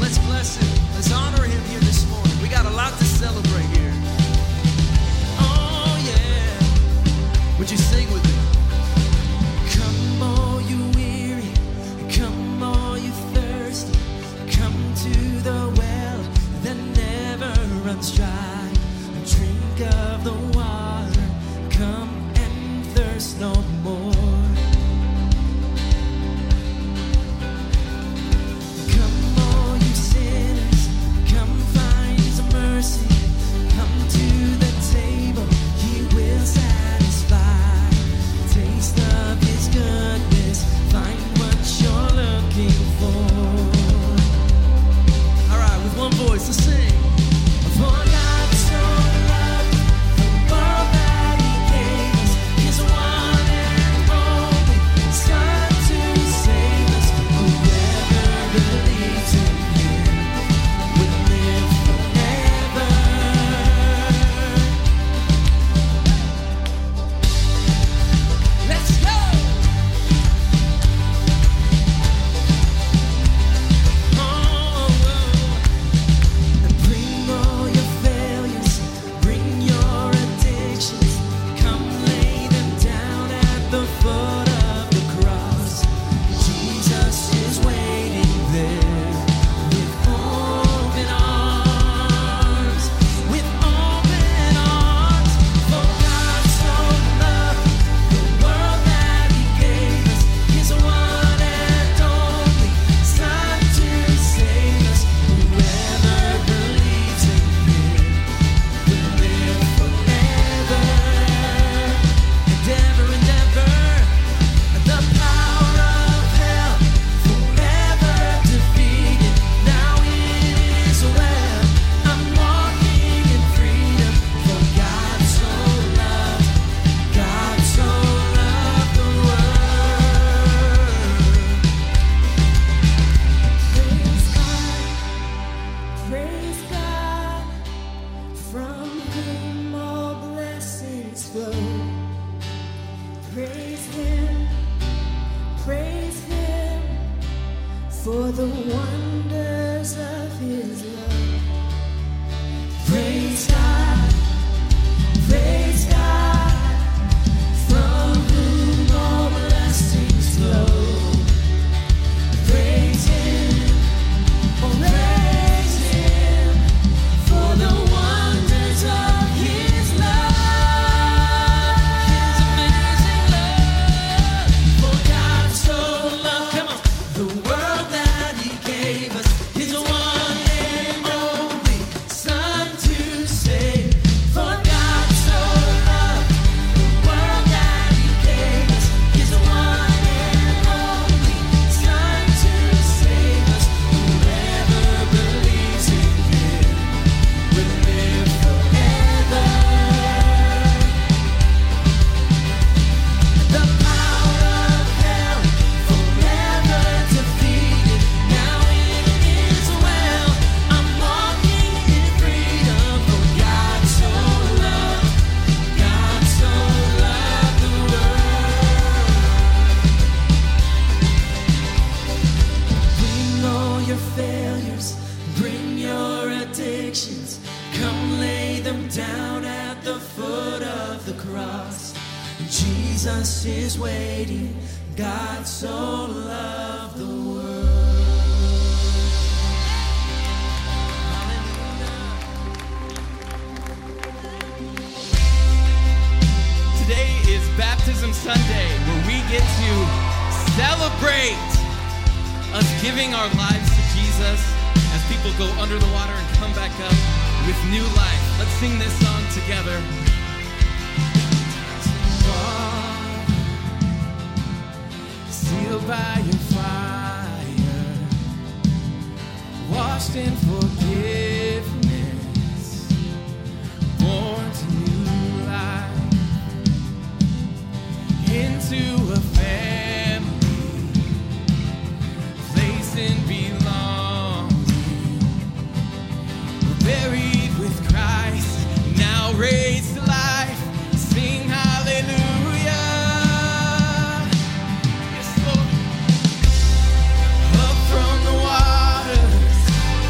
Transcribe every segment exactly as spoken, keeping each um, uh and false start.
let's bless him. Let's honor him here this morning. We got a lot to celebrate here. Oh, yeah. Would you sing with me? Come all you weary, come all you thirsty, come to the well that never runs dry. Drink of the water, come and thirst no more. Come all you sinners, come find his mercy, come to the table, he will satisfy. Taste of his goodness, find what you're looking for. All right, with one voice, let's sing. For God so loved the world that he gave us his one and only Son to save us. Whoever believes in him will live forever. Let's go! Oh, oh. And bring all your failures, bring your addictions, come lay them down at the foot of the cross. Jesus is waiting there with open arms, with open arms. For God so loved the world that he gave us his one and only Son to save us. Whoever believes in him will live forever and ever and ever. The power of hell forever defeated. Now it is well. I'm walking in freedom. For God so loved, God so loved the world. Praise God, praise God, from whom all blessings flow. Praise him, praise him, for the wonders of his love. Praise God, praise God, from whom all blessings flow. Praise him, oh praise him, for the wonders of his love. His amazing love. For God so loved, come on, the world that he gave us his one and only Son to save. For God so loved the world that he gave us his one and only Son to save us. Whoever believes in him will live forever. The power of hell forever defeated. Now it is well. I'm walking in freedom. For God so loved, God so loved the world. Bring all your failures, bring your addictions, come lay them down at the foot of the cross. Jesus is waiting. God so loved the world. Today is Baptism Sunday, where we get to celebrate us giving our lives to Jesus as people go under the water and come back up with new life. Let's sing this song together. Sealed by your fire, washed in forgiveness, born to new life, into a family, place in belonging. We're buried with Christ, now raised to life. Sing hallelujah. Yes, Lord. Up from the waters,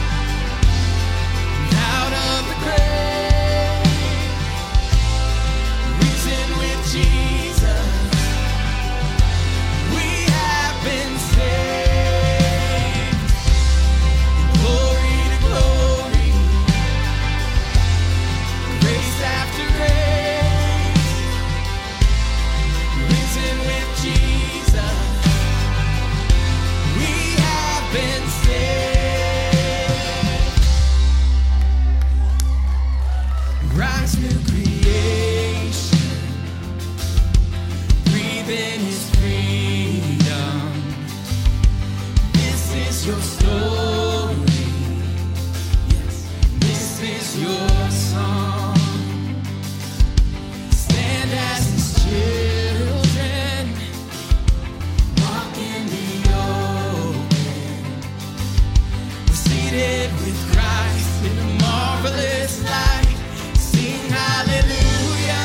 seated with Christ in a marvelous light. Sing hallelujah.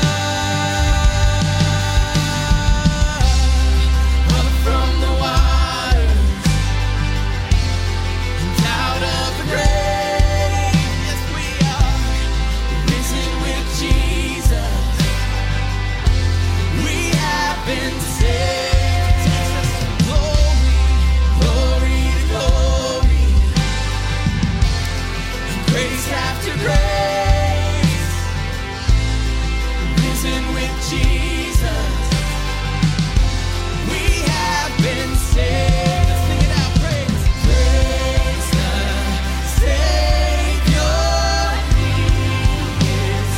Up from the waters and out of the grave. Yes, we are risen with Jesus. We have been saved. Glory, glory to glory. And grace after grace. Risen with Jesus. We have been saved. Let's sing it out. Praise, praise the Savior. He is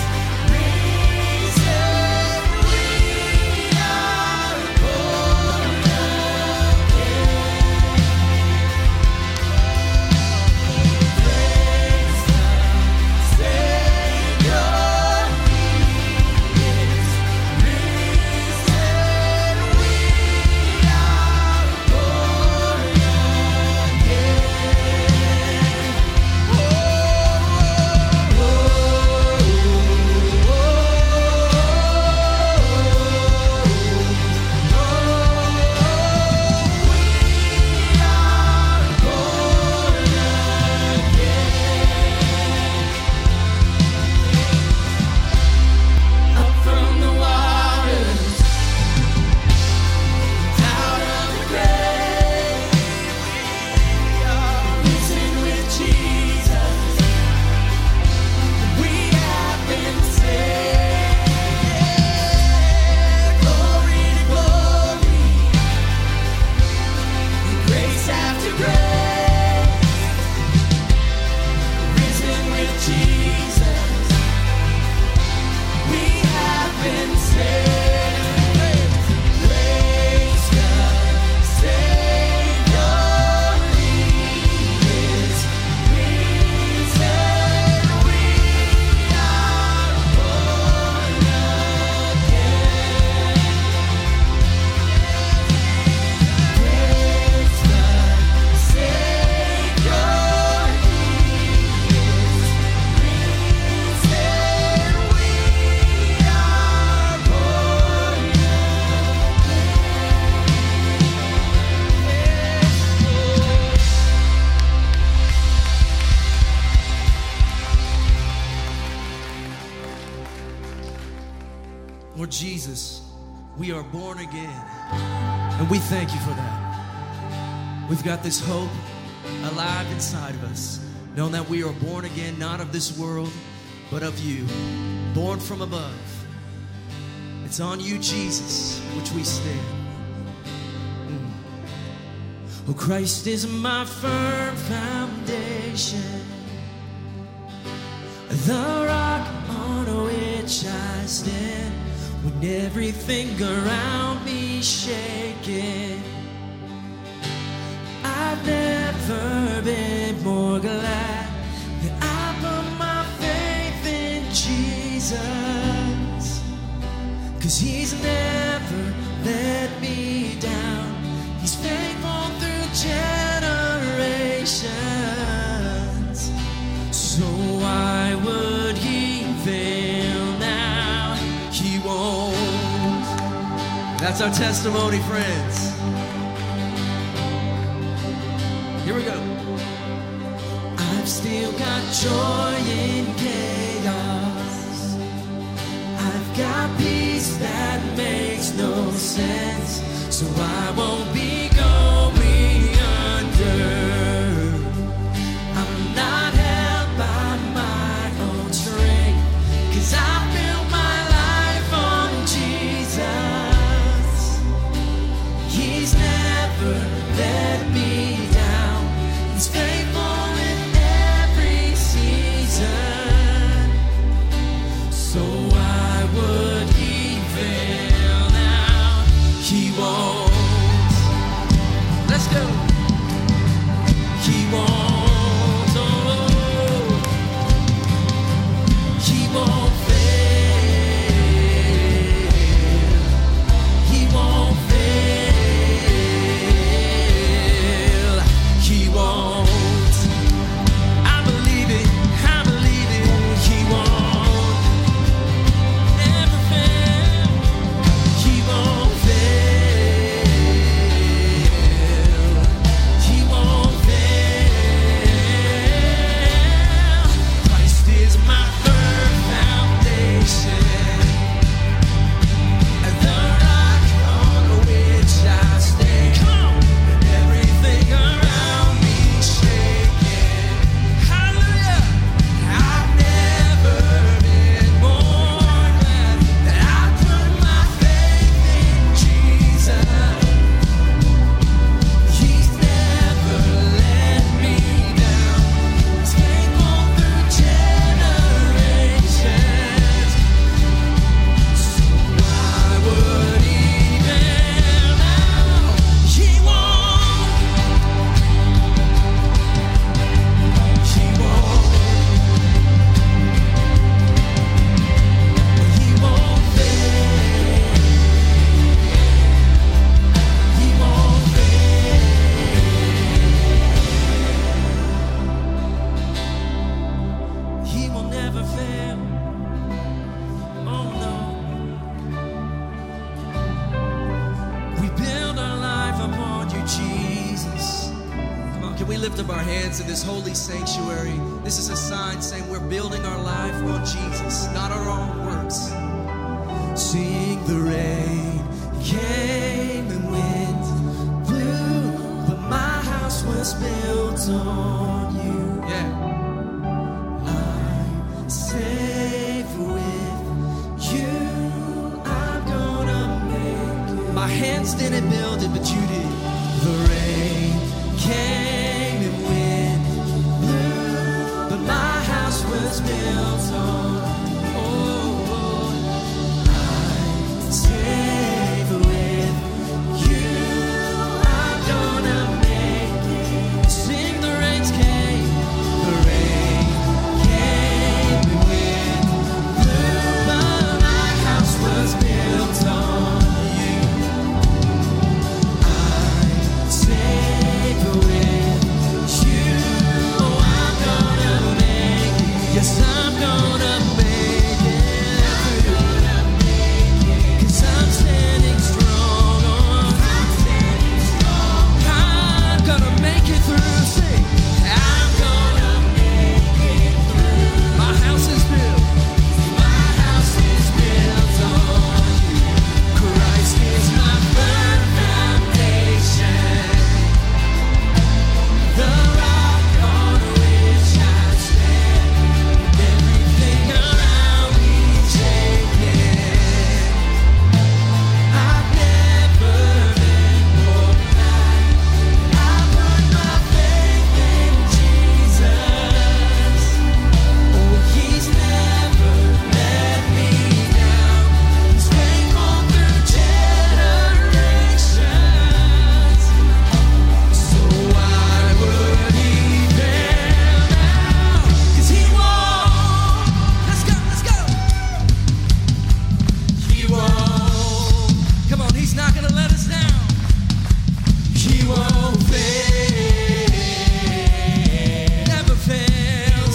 risen. We are born again. Praise the Savior. He is risen. We are born up from the waters, out of the grave. We are risen with Jesus. We have been saved. Glory to glory. Grace after grace. Risen with Jesus. We have been saved. Praise the Savior. He is risen. We are born again. Praise the Savior. He is risen. We are born Lord Jesus, we are born again, and we thank you for that. We've got this hope alive inside of us, knowing that we are born again, not of this world, but of you, born from above. It's on you, Jesus, which we stand. Mm. Oh, Christ is my firm foundation, the rock on which I stand. When everything around me shaking, I've never been more glad that I put my faith in Jesus. 'Cause he's never let me down. He's faithful through generations. So why would he fail now? He won't. That's our testimony, friends. Here we go. I've still got joy in chaos. I've got peace that makes no sense. So I won't be going under. I'm not held by my own strength, 'cause I built my life on Jesus. He's never let me down. He's faithful in every season. So why would he fail now? He won't. fail. Oh no. We build our life upon you, Jesus. Come on, can we lift up our hands in this holy sanctuary? This is a sign saying we're building our life on Jesus, not our own works. Seeing the rain came and wind blew, but my house was built on you. Yeah. I'm safe with you. I'm gonna make it. My hands didn't build it, but you did. The rain came and wind blew, but my house was built on you. Safe with you, I'm gonna make it. Sing the rains came, the rain came and wind blew, but my house was built on you. I'm safe with you, oh, I'm gonna make it. Yes, I'm gonna make it. I'm standing strong on. I'm standing strong. I'm gonna make it through. Say, I'm gonna make it through. My house is built. My house is built on you. Christ is my firm foundation. The rock on which I stand. Everything around me shaking. I've never been more glad I put my faith in Jesus. Oh, He's never let me down. He's faithful through generations. So why would He fail now? 'Cause He won't. Let's go, let's go. He won't. Come on, He's not gonna let us down. He won't fail. Never fails.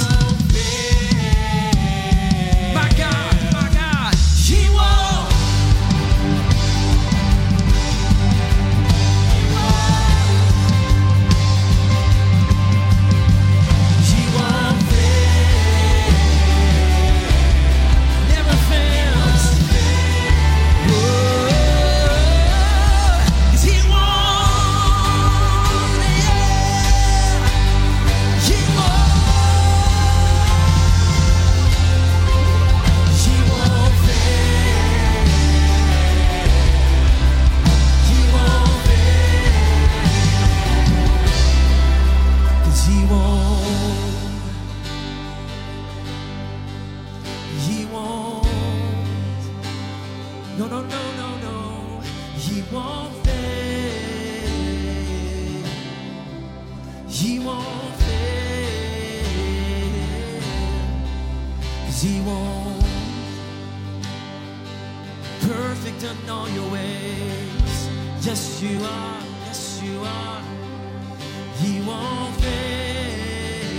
My God, my God, He won't. He won't fail. Never fails. Whoa. 'Cause He won't, yeah. He won't. He won't fail. He won't fail. 'Cause He won't. He won't. No, no, no, no, no. He won't fail. He won't fail. 'Cause He won't. Perfect in all your ways. Yes, you are. Yes, you are. He won't fail.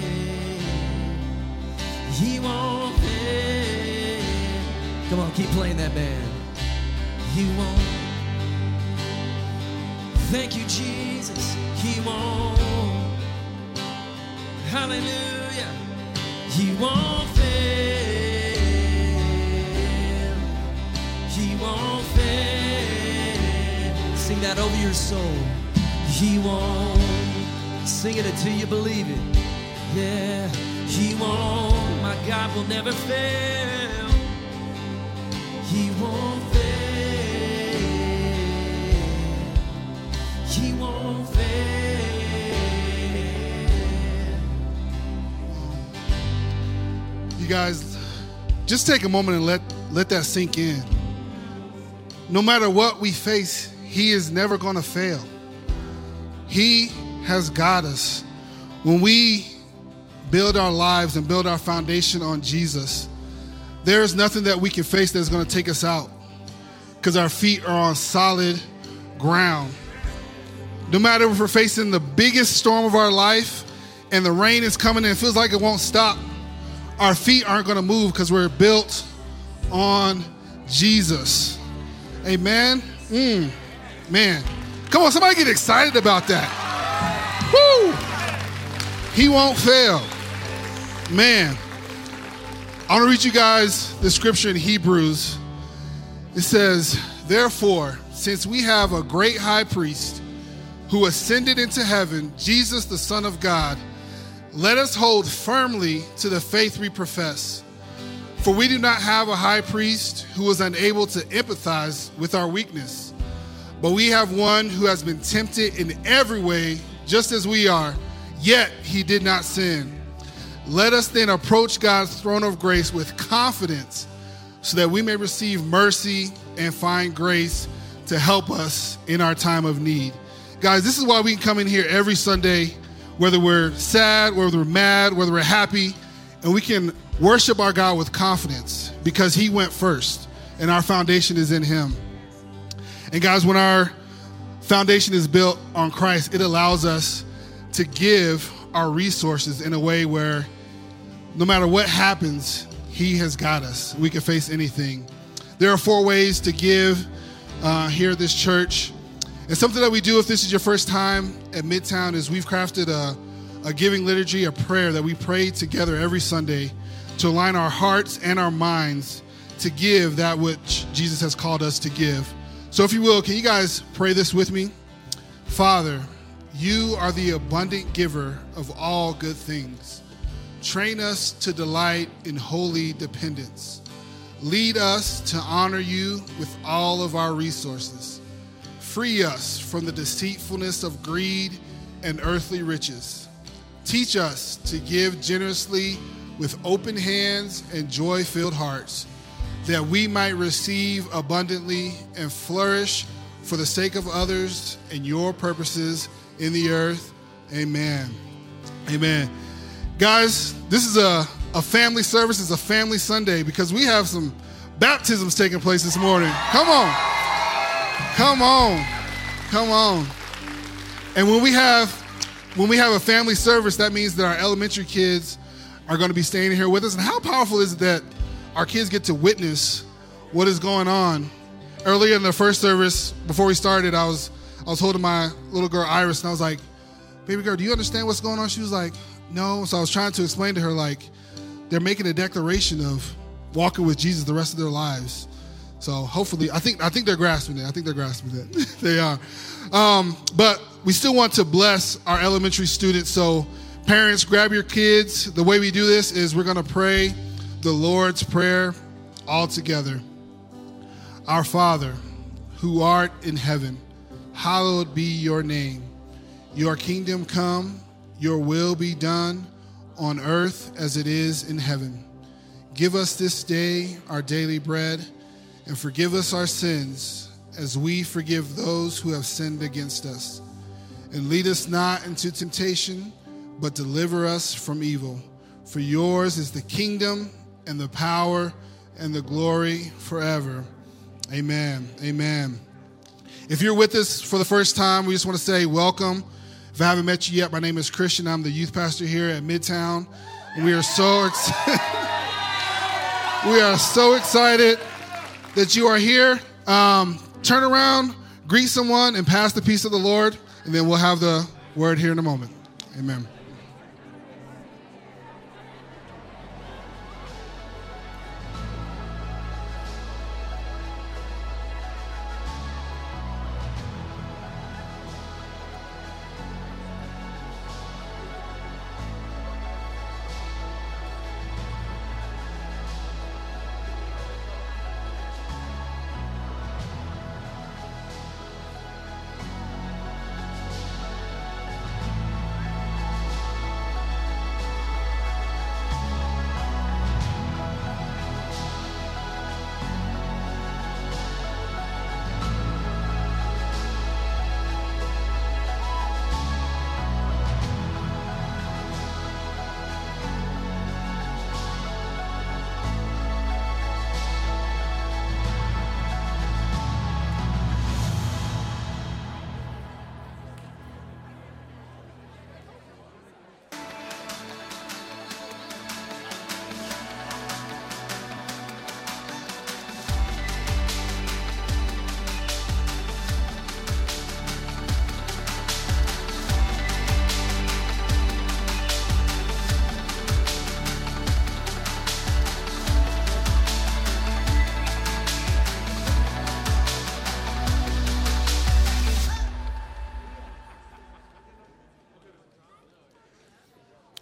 He won't fail. Come on, keep playing that band. He won't. Thank you, Jesus. He won't. Hallelujah. He won't fail. He won't fail. Sing that over your soul. He won't. Sing it until you believe it. Yeah. He won't. My God will never fail. He won't fail. He won't fail. You guys, just take a moment and let, let that sink in. No matter what we face, He is never going to fail. He has got us. When we build our lives and build our foundation on Jesus, there is nothing that we can face that's going to take us out, because our feet are on solid ground. No matter if we're facing the biggest storm of our life and the rain is coming and it feels like it won't stop, our feet aren't going to move because we're built on Jesus. Amen. Mm, man. Come on, somebody get excited about that. Woo! He won't fail. Man. I want to read you guys the scripture in Hebrews. It says, therefore, since we have a great high priest who ascended into heaven, Jesus, the Son of God, let us hold firmly to the faith we profess. For we do not have a high priest who is unable to empathize with our weakness, but we have one who has been tempted in every way, just as we are, yet he did not sin. Let us then approach God's throne of grace with confidence so that we may receive mercy and find grace to help us in our time of need. Guys, this is why we can come in here every Sunday, whether we're sad, whether we're mad, whether we're happy, and we can worship our God with confidence because he went first and our foundation is in him. And guys, when our foundation is built on Christ, it allows us to give our resources in a way where no matter what happens, he has got us. We can face anything. There are four ways to give uh, here at this church. And something that we do if this is your first time at Midtown is we've crafted a, a giving liturgy, a prayer that we pray together every Sunday to align our hearts and our minds to give that which Jesus has called us to give. So if you will, can you guys pray this with me? Father, you are the abundant giver of all good things. Train us to delight in holy dependence. Lead us to honor you with all of our resources. Free us from the deceitfulness of greed and earthly riches. Teach us to give generously with open hands and joy-filled hearts, that we might receive abundantly and flourish for the sake of others and your purposes in the earth. Amen. Amen. Guys, this is a, a family service. It's a family Sunday because we have some baptisms taking place this morning. Come on. Come on. Come on. And when we have when we have a family service, that means that our elementary kids are going to be staying here with us. And how powerful is it that our kids get to witness what is going on? Earlier in the first service, before we started, I was I was holding my little girl Iris, and I was like, baby girl, do you understand what's going on? She was like, no. So I was trying to explain to her, like, they're making a declaration of walking with Jesus the rest of their lives. So hopefully, I think I think they're grasping it. I think they're grasping it. They are. Um, but we still want to bless our elementary students. So parents, grab your kids. The way we do this is we're going to pray the Lord's Prayer all together. Our Father, who art in heaven, hallowed be your name. Your kingdom come, your will be done on earth as it is in heaven. Give us this day our daily bread, and forgive us our sins as we forgive those who have sinned against us. And lead us not into temptation, but deliver us from evil. For yours is the kingdom and the power and the glory forever. Amen. Amen. If you're with us for the first time, we just want to say welcome. If I haven't met you yet, my name is Christian. I'm the youth pastor here at Midtown. And we are so excited. We are so excited that you are here. Um, turn around, greet someone, and pass the peace of the Lord, and then we'll have the word here in a moment. Amen.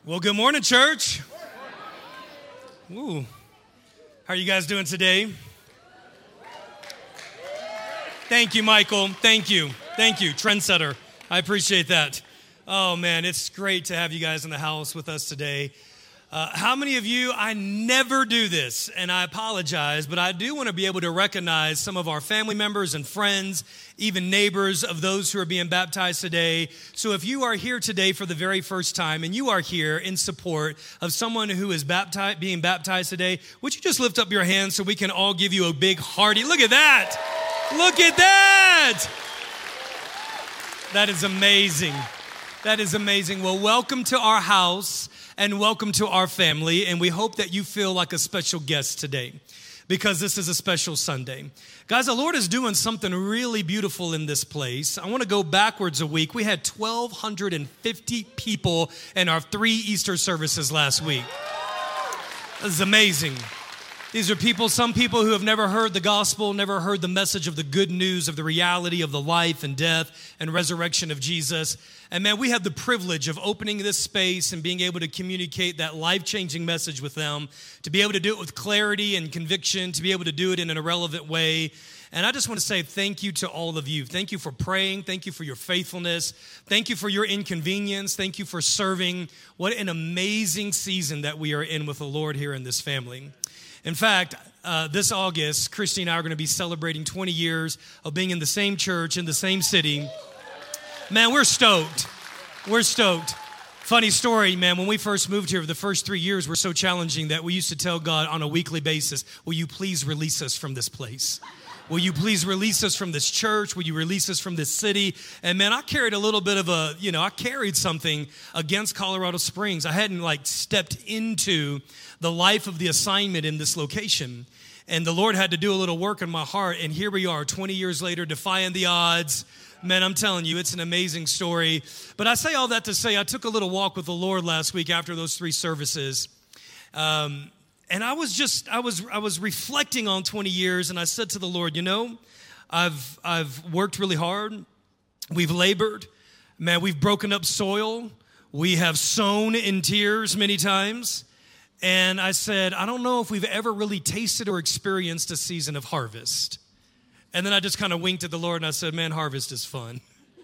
Well, good morning, church. Ooh. How are you guys doing today? Thank you, Michael. Thank you. Thank you, trendsetter. I appreciate that. Oh, man, it's great to have you guys in the house with us today. Uh, how many of you, I never do this, and I apologize, but I do want to be able to recognize some of our family members and friends, even neighbors of those who are being baptized today. So if you are here today for the very first time and you are here in support of someone who is baptized, being baptized today, would you just lift up your hands so we can all give you a big hearty, look at that, look at that. That is amazing. That is amazing. Well, welcome to our house. And welcome to our family, and we hope that you feel like a special guest today because this is a special Sunday. Guys, the Lord is doing something really beautiful in this place. I want to go backwards a week. We had twelve fifty people in our three Easter services last week. This is amazing. These are people, some people who have never heard the gospel, never heard the message of the good news of the reality of the life and death and resurrection of Jesus. And man, we have the privilege of opening this space and being able to communicate that life-changing message with them, to be able to do it with clarity and conviction, to be able to do it in an irrelevant way. And I just want to say thank you to all of you. Thank you for praying. Thank you for your faithfulness. Thank you for your inconvenience. Thank you for serving. What an amazing season that we are in with the Lord here in this family. In fact, uh, this August, Christy and I are going to be celebrating twenty years of being in the same church, in the same city. Man, we're stoked. We're stoked. Funny story, man, when we first moved here, the first three years were so challenging that we used to tell God on a weekly basis, will you please release us from this place? Will you please release us from this church? Will you release us from this city? And man, I carried a little bit of a, you know, I carried something against Colorado Springs. I hadn't like stepped into the life of the assignment in this location. And the Lord had to do a little work in my heart. And here we are twenty years later, defying the odds. Man, I'm telling you, it's an amazing story. But I say all that to say I took a little walk with the Lord last week after those three services. Um, and I was just, I was I was reflecting on twenty years, and I said to the Lord, you know, I've I've worked really hard. We've labored. Man, we've broken up soil. We have sown in tears many times. And I said, I don't know if we've ever really tasted or experienced a season of harvest. And then I just kind of winked at the Lord and I said, man, harvest is fun.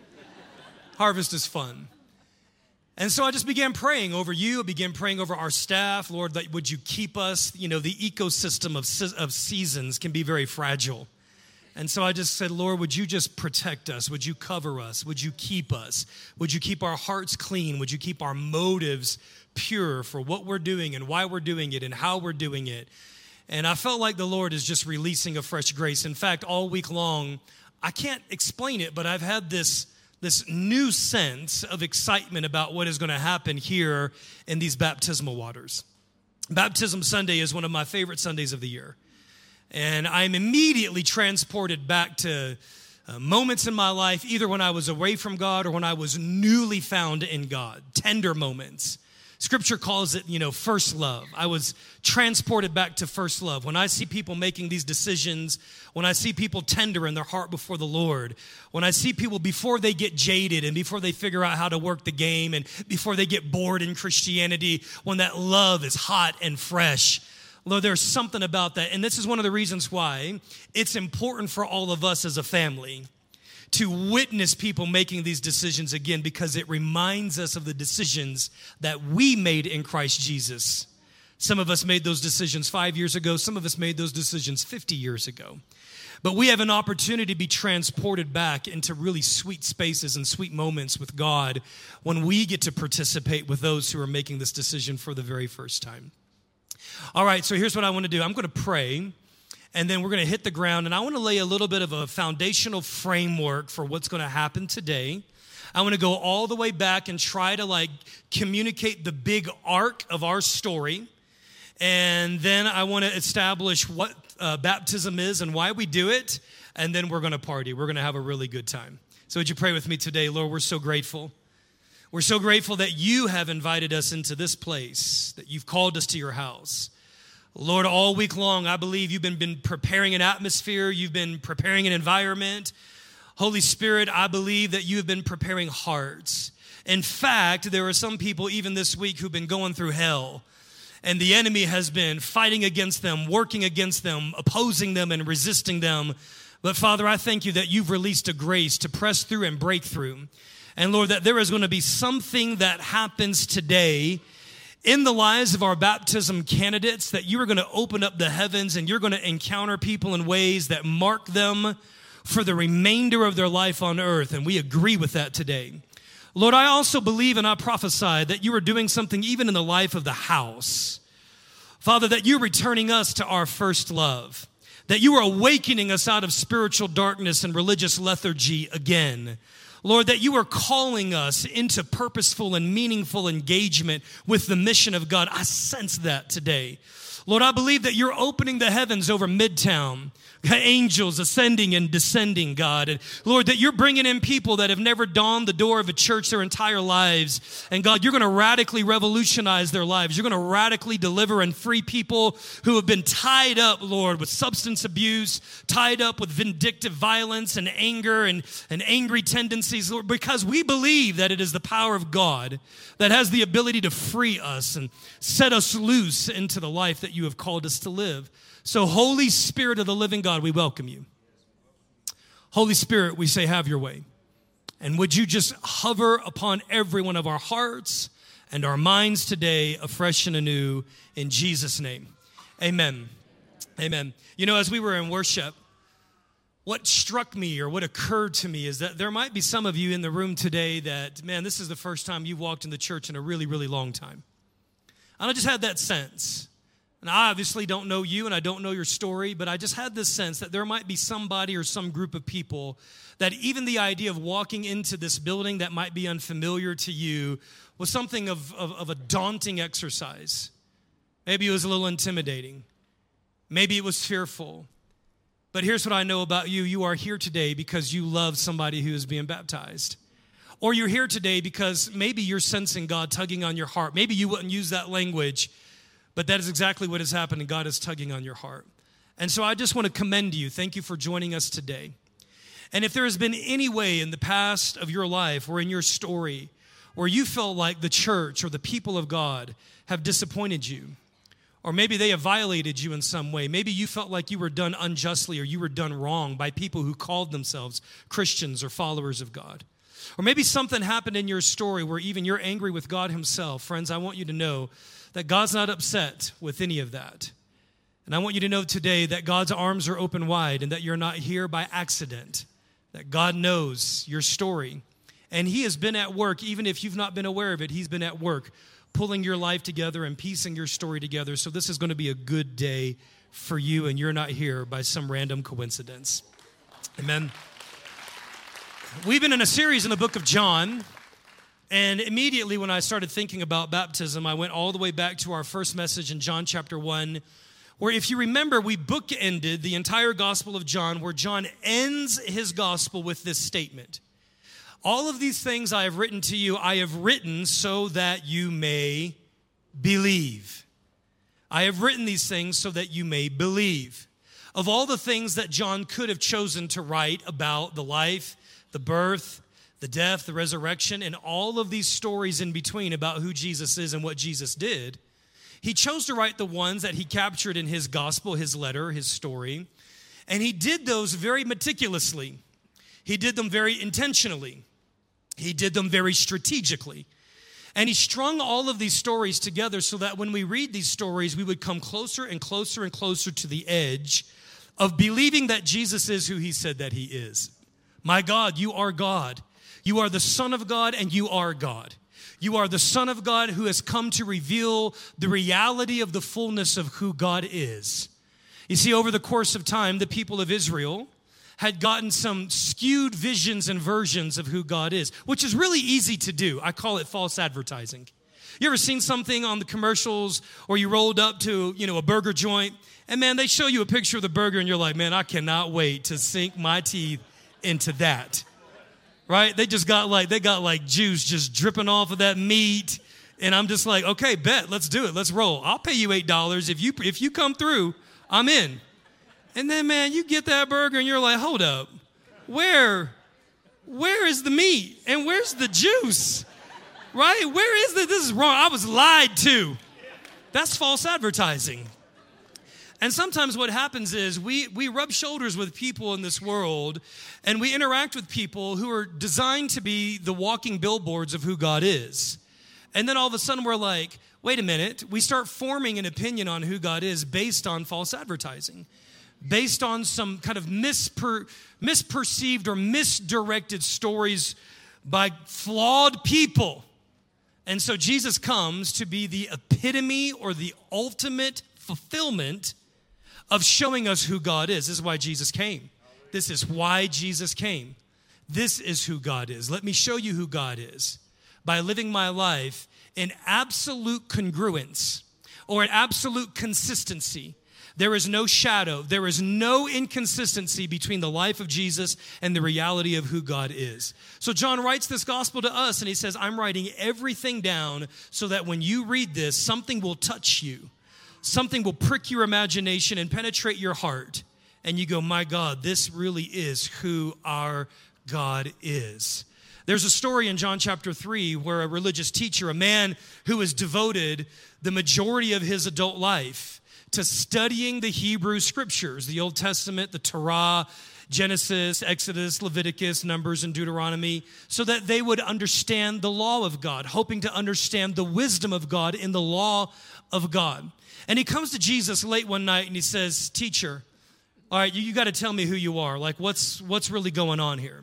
Harvest is fun. And so I just began praying over you. I began praying over our staff. Lord, that would you keep us? You know, the ecosystem of, of seasons can be very fragile. And so I just said, Lord, would you just protect us? Would you cover us? Would you keep us? Would you keep our hearts clean? Would you keep our motives pure for what we're doing and why we're doing it and how we're doing it? And I felt like the Lord is just releasing a fresh grace. In fact, all week long, I can't explain it, but I've had this, this new sense of excitement about what is going to happen here in these baptismal waters. Baptism Sunday is one of my favorite Sundays of the year. And I'm immediately transported back to uh, moments in my life, either when I was away from God or when I was newly found in God, tender moments. Scripture calls it, you know, first love. I was transported back to first love. When I see people making these decisions, when I see people tender in their heart before the Lord, when I see people before they get jaded and before they figure out how to work the game and before they get bored in Christianity, when that love is hot and fresh, Lord, there's something about that. And this is one of the reasons why it's important for all of us as a family to witness people making these decisions again, because it reminds us of the decisions that we made in Christ Jesus. Some of us made those decisions five years ago. Some of us made those decisions fifty years ago. But we have an opportunity to be transported back into really sweet spaces and sweet moments with God when we get to participate with those who are making this decision for the very first time. All right, so here's what I want to do. I'm going to pray. And then we're going to hit the ground, and I want to lay a little bit of a foundational framework for what's going to happen today. I want to go all the way back and try to like communicate the big arc of our story. And then I want to establish what uh, baptism is and why we do it. And then we're going to party. We're going to have a really good time. So would you pray with me today? Lord, we're so grateful. We're so grateful that you have invited us into this place, that you've called us to your house. Lord, all week long, I believe you've been, been preparing an atmosphere. You've been preparing an environment. Holy Spirit, I believe that you have been preparing hearts. In fact, there are some people even this week who've been going through hell, and the enemy has been fighting against them, working against them, opposing them, and resisting them. But Father, I thank you that you've released a grace to press through and break through. And Lord, that there is going to be something that happens today in the lives of our baptism candidates, that you are going to open up the heavens and you're going to encounter people in ways that mark them for the remainder of their life on earth. And we agree with that today. Lord, I also believe and I prophesy that you are doing something even in the life of the house. Father, that you're returning us to our first love, that you are awakening us out of spiritual darkness and religious lethargy again. Lord, that you are calling us into purposeful and meaningful engagement with the mission of God. I sense that today. Lord, I believe that you're opening the heavens over Midtown, angels ascending and descending, God. And Lord, that you're bringing in people that have never dawned the door of a church their entire lives. And God, you're going to radically revolutionize their lives. You're going to radically deliver and free people who have been tied up, Lord, with substance abuse, tied up with vindictive violence and anger and, and angry tendencies, Lord, because we believe that it is the power of God that has the ability to free us and set us loose into the life that you have called us to live. So, Holy Spirit of the living God, we welcome you. Holy Spirit, we say, have your way. And would you just hover upon every one of our hearts and our minds today, afresh and anew, in Jesus' name. Amen. Amen. You know, as we were in worship, what struck me or what occurred to me is that there might be some of you in the room today that, man, this is the first time you've walked in the church in a really, really long time. And I just had that sense. And I obviously don't know you and I don't know your story, but I just had this sense that there might be somebody or some group of people that even the idea of walking into this building that might be unfamiliar to you was something of, of, of a daunting exercise. Maybe it was a little intimidating. Maybe it was fearful. But here's what I know about you. You are here today because you love somebody who is being baptized. Or you're here today because maybe you're sensing God tugging on your heart. Maybe you wouldn't use that language, but that is exactly what has happened, and God is tugging on your heart. And so I just want to commend you. Thank you for joining us today. And if there has been any way in the past of your life or in your story where you felt like the church or the people of God have disappointed you, or maybe they have violated you in some way, maybe you felt like you were done unjustly or you were done wrong by people who called themselves Christians or followers of God. Or maybe something happened in your story where even you're angry with God himself. Friends, I want you to know that God's not upset with any of that. And I want you to know today that God's arms are open wide and that you're not here by accident, that God knows your story. And he has been at work, even if you've not been aware of it, he's been at work pulling your life together and piecing your story together. So this is going to be a good day for you, and you're not here by some random coincidence. Amen. We've been in a series in the book of John. And immediately when I started thinking about baptism, I went all the way back to our first message in John chapter one, where if you remember, we bookended the entire Gospel of John, where John ends his gospel with this statement. All of these things I have written to you, I have written so that you may believe. I have written these things so that you may believe. Of all the things that John could have chosen to write about the life, the birth, the death, the resurrection, and all of these stories in between about who Jesus is and what Jesus did, he chose to write the ones that he captured in his gospel, his letter, his story, and he did those very meticulously. He did them very intentionally. He did them very strategically. And he strung all of these stories together so that when we read these stories, we would come closer and closer and closer to the edge of believing that Jesus is who he said that he is. My God, you are God. You are the Son of God, and you are God. You are the Son of God who has come to reveal the reality of the fullness of who God is. You see, over the course of time, the people of Israel had gotten some skewed visions and versions of who God is, which is really easy to do. I call it false advertising. You ever seen something on the commercials, or you rolled up to, you know, a burger joint, and man, they show you a picture of the burger, and you're like, man, I cannot wait to sink my teeth into that. Right? They just got like, they got like juice just dripping off of that meat. And I'm just like, okay, bet, let's do it. Let's roll. I'll pay you eight dollars. If you, if you come through, I'm in. And then, man, you get that burger and you're like, hold up. Where, where is the meat? And where's the juice? Right? Where is this? This is wrong. I was lied to. That's false advertising. And sometimes what happens is we, we rub shoulders with people in this world, and we interact with people who are designed to be the walking billboards of who God is. And then all of a sudden we're like, wait a minute. We start forming an opinion on who God is based on false advertising, based on some kind of misper, misperceived or misdirected stories by flawed people. And so Jesus comes to be the epitome or the ultimate fulfillment of showing us who God is. This is why Jesus came. This is why Jesus came. This is who God is. Let me show you who God is by living my life in absolute congruence or in absolute consistency. There is no shadow. There is no inconsistency between the life of Jesus and the reality of who God is. So John writes this gospel to us, and he says, I'm writing everything down so that when you read this, something will touch you. Something will prick your imagination and penetrate your heart. And you go, my God, this really is who our God is. There's a story in John chapter three where a religious teacher, a man who has devoted the majority of his adult life to studying the Hebrew scriptures, the Old Testament, the Torah, Genesis, Exodus, Leviticus, Numbers, and Deuteronomy, so that they would understand the law of God, hoping to understand the wisdom of God in the law of God. And he comes to Jesus late one night and he says, teacher, all right, you, you got to tell me who you are. Like, what's, what's really going on here?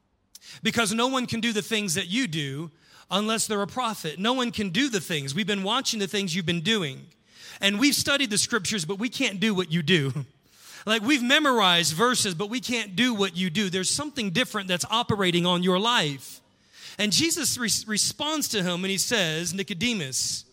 Because no one can do the things that you do unless they're a prophet. No one can do the things. We've been watching the things you've been doing. And we've studied the scriptures, but we can't do what you do. Like, we've memorized verses, but we can't do what you do. There's something different that's operating on your life. And Jesus re- responds to him and he says, Nicodemus,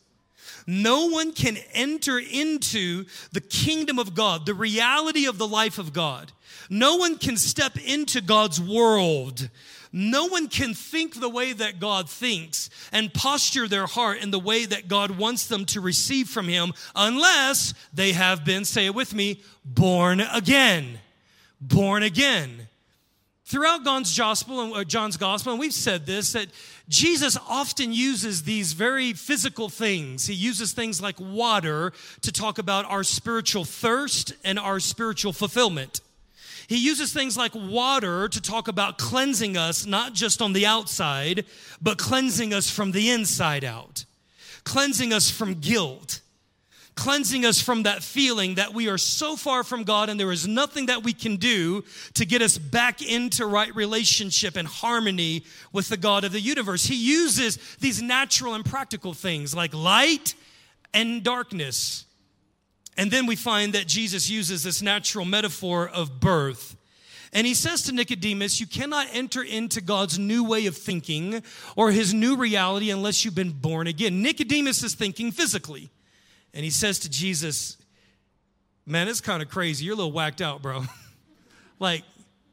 no one can enter into the kingdom of God, the reality of the life of God. No one can step into God's world. No one can think the way that God thinks and posture their heart in the way that God wants them to receive from him unless they have been, say it with me, born again. Born again. Throughout John's gospel, and John's gospel, and we've said this, that Jesus often uses these very physical things. He uses things like water to talk about our spiritual thirst and our spiritual fulfillment. He uses things like water to talk about cleansing us, not just on the outside, but cleansing us from the inside out. Cleansing us from guilt. Cleansing us from that feeling that we are so far from God and there is nothing that we can do to get us back into right relationship and harmony with the God of the universe. He uses these natural and practical things like light and darkness. And then we find that Jesus uses this natural metaphor of birth. And he says to Nicodemus, you cannot enter into God's new way of thinking or his new reality unless you've been born again. Nicodemus is thinking physically. And he says to Jesus, man, it's kind of crazy. You're a little whacked out, bro. Like,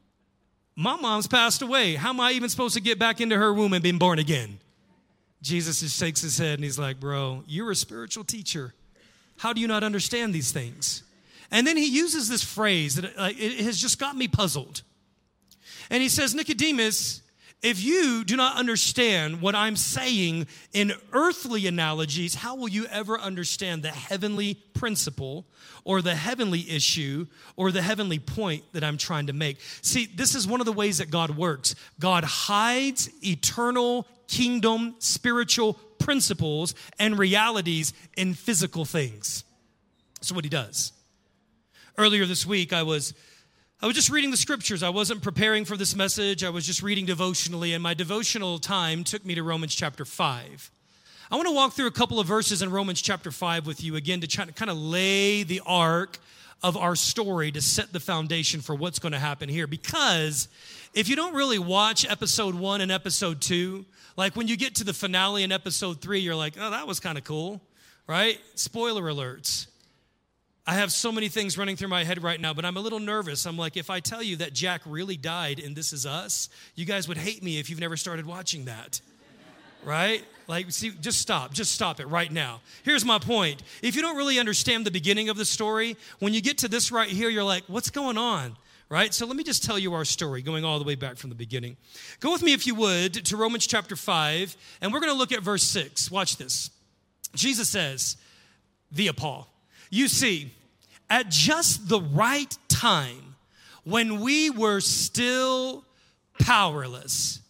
my mom's passed away. How am I even supposed to get back into her womb and been born again? Jesus just shakes his head and he's like, bro, you're a spiritual teacher. How do you not understand these things? And then he uses this phrase that uh, it has just got me puzzled. And he says, Nicodemus, if you do not understand what I'm saying in earthly analogies, how will you ever understand the heavenly principle or the heavenly issue or the heavenly point that I'm trying to make? See, this is one of the ways that God works. God hides eternal kingdom, spiritual principles and realities in physical things. That's what he does. Earlier this week, I was I was just reading the scriptures. I wasn't preparing for this message. I was just reading devotionally, and my devotional time took me to Romans chapter five. I want to walk through a couple of verses in Romans chapter five with you again to try to kind of lay the arc of our story to set the foundation for what's going to happen here. Because if you don't really watch episode one and episode two, like when you get to the finale in episode three, you're like, oh, that was kind of cool, right? Spoiler alerts. I have so many things running through my head right now, but I'm a little nervous. I'm like, if I tell you that Jack really died in This Is Us, you guys would hate me if you've never started watching that, right? Like, see, just stop. Just stop it right now. Here's my point. If you don't really understand the beginning of the story, when you get to this right here, you're like, what's going on? right? So let me just tell you our story, going all the way back from the beginning. Go with me, if you would, to Romans chapter five, and we're going to look at verse six. Watch this. Jesus says, via Paul, "You see, at just the right time, when we were still powerless,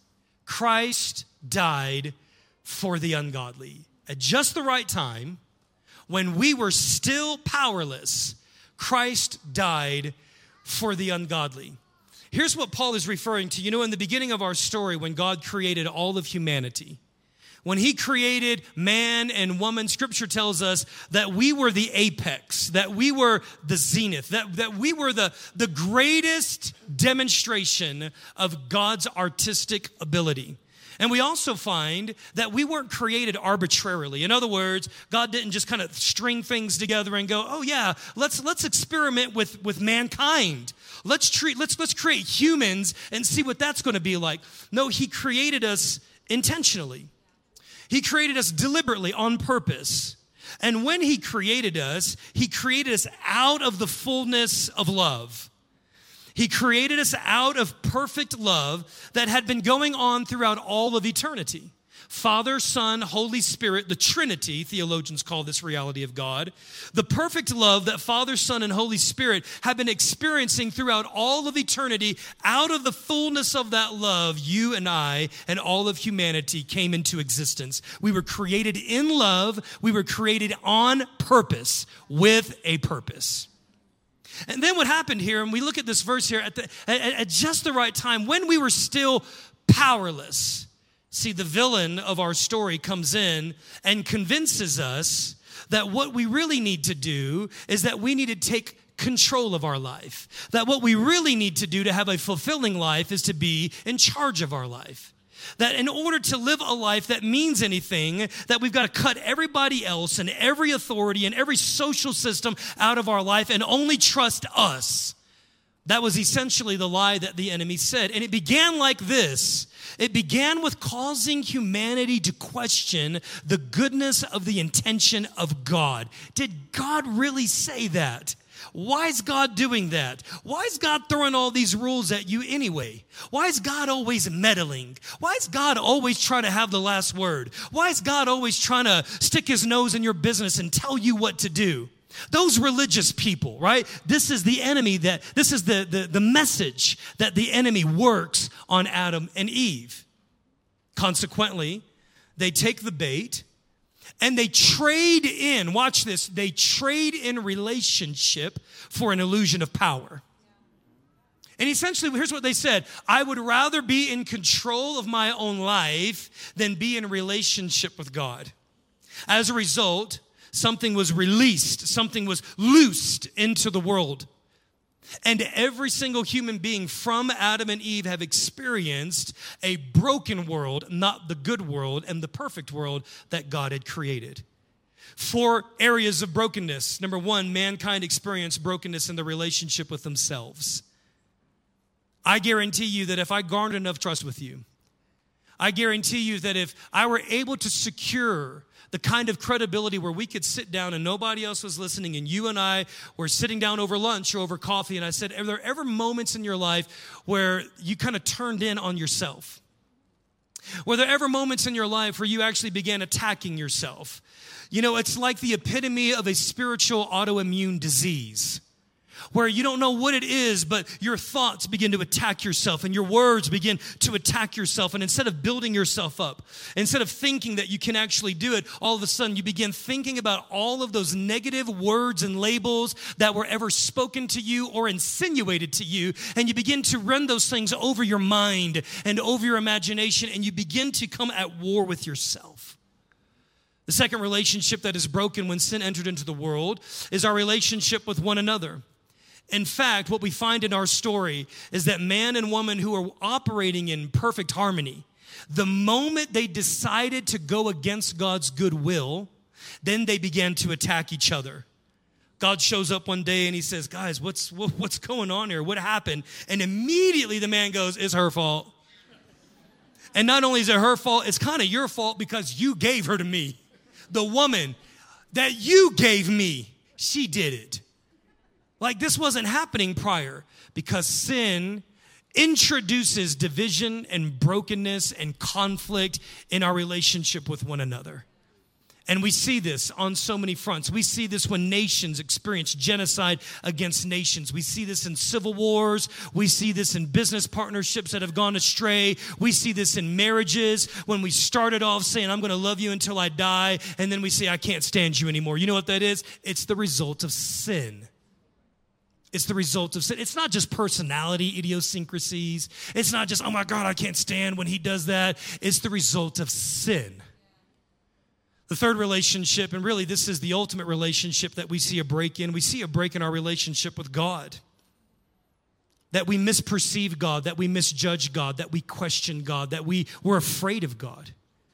Christ died for the ungodly." At just the right time, when we were still powerless, Christ died for the ungodly. Here's what Paul is referring to. You know, in the beginning of our story, when God created all of humanity, when he created man and woman, Scripture tells us that we were the apex, that we were the zenith, that, that we were the, the greatest demonstration of God's artistic ability. And we also find that we weren't created arbitrarily. In other words, God didn't just kind of string things together and go, oh yeah, let's let's experiment with, with mankind. Let's treat let's let's create humans and see what that's going to be like. No, he created us intentionally. He created us deliberately on purpose. And when he created us, he created us out of the fullness of love. He created us out of perfect love that had been going on throughout all of eternity. Father, Son, Holy Spirit, the Trinity, theologians call this reality of God. The perfect love that Father, Son, and Holy Spirit have been experiencing throughout all of eternity. Out of the fullness of that love, you and I and all of humanity came into existence. We were created in love. We were created on purpose, with a purpose. And then what happened here, and we look at this verse here, at, the, at, at just the right time, when we were still powerless. See, the villain of our story comes in and convinces us that what we really need to do is that we need to take control of our life. That what we really need to do to have a fulfilling life is to be in charge of our life. That in order to live a life that means anything, that we've got to cut everybody else and every authority and every social system out of our life and only trust us. That was essentially the lie that the enemy said. And it began like this. It began with causing humanity to question the goodness of the intention of God. Did God really say that? Why is God doing that? Why is God throwing all these rules at you anyway? Why is God always meddling? Why is God always trying to have the last word? Why is God always trying to stick his nose in your business and tell you what to do? Those religious people, right? This is the enemy that, this is the, the, the message that the enemy works on Adam and Eve. Consequently, they take the bait and they trade in, watch this, they trade in relationship for an illusion of power. And essentially, here's what they said. I would rather be in control of my own life than be in a relationship with God. As a result, something was released, something was loosed into the world. And every single human being from Adam and Eve have experienced a broken world, not the good world and the perfect world that God had created. Four areas of brokenness. Number one, mankind experienced brokenness in the relationship with themselves. I guarantee you that if I garnered enough trust with you, I guarantee you that if I were able to secure the kind of credibility where we could sit down and nobody else was listening and you and I were sitting down over lunch or over coffee, and I said, are there ever moments in your life where you kind of turned in on yourself? Were there ever moments in your life where you actually began attacking yourself? You know, it's like the epitome of a spiritual autoimmune disease, where you don't know what it is, but your thoughts begin to attack yourself and your words begin to attack yourself. And instead of building yourself up, instead of thinking that you can actually do it, all of a sudden you begin thinking about all of those negative words and labels that were ever spoken to you or insinuated to you. And you begin to run those things over your mind and over your imagination, and you begin to come at war with yourself. The second relationship that is broken when sin entered into the world is our relationship with one another. In fact, what we find in our story is that man and woman who are operating in perfect harmony, the moment they decided to go against God's goodwill, then they began to attack each other. God shows up one day and he says, guys, what's what's going on here? What happened? And immediately the man goes, it's her fault. And not only is it her fault, it's kind of your fault because you gave her to me. The woman that you gave me, she did it. Like this wasn't happening prior because sin introduces division and brokenness and conflict in our relationship with one another. And we see this on so many fronts. We see this when nations experience genocide against nations. We see this in civil wars. We see this in business partnerships that have gone astray. We see this in marriages when we started off saying, I'm going to love you until I die. And then we say, I can't stand you anymore. You know what that is? It's the result of sin. It's the result of sin. It's not just personality idiosyncrasies. It's not just, oh my God, I can't stand when he does that. It's the result of sin. The third relationship, and really this is the ultimate relationship that we see a break in. We see a break in our relationship with God. That we misperceive God, that we misjudge God, that we question God, that we, we're afraid of God.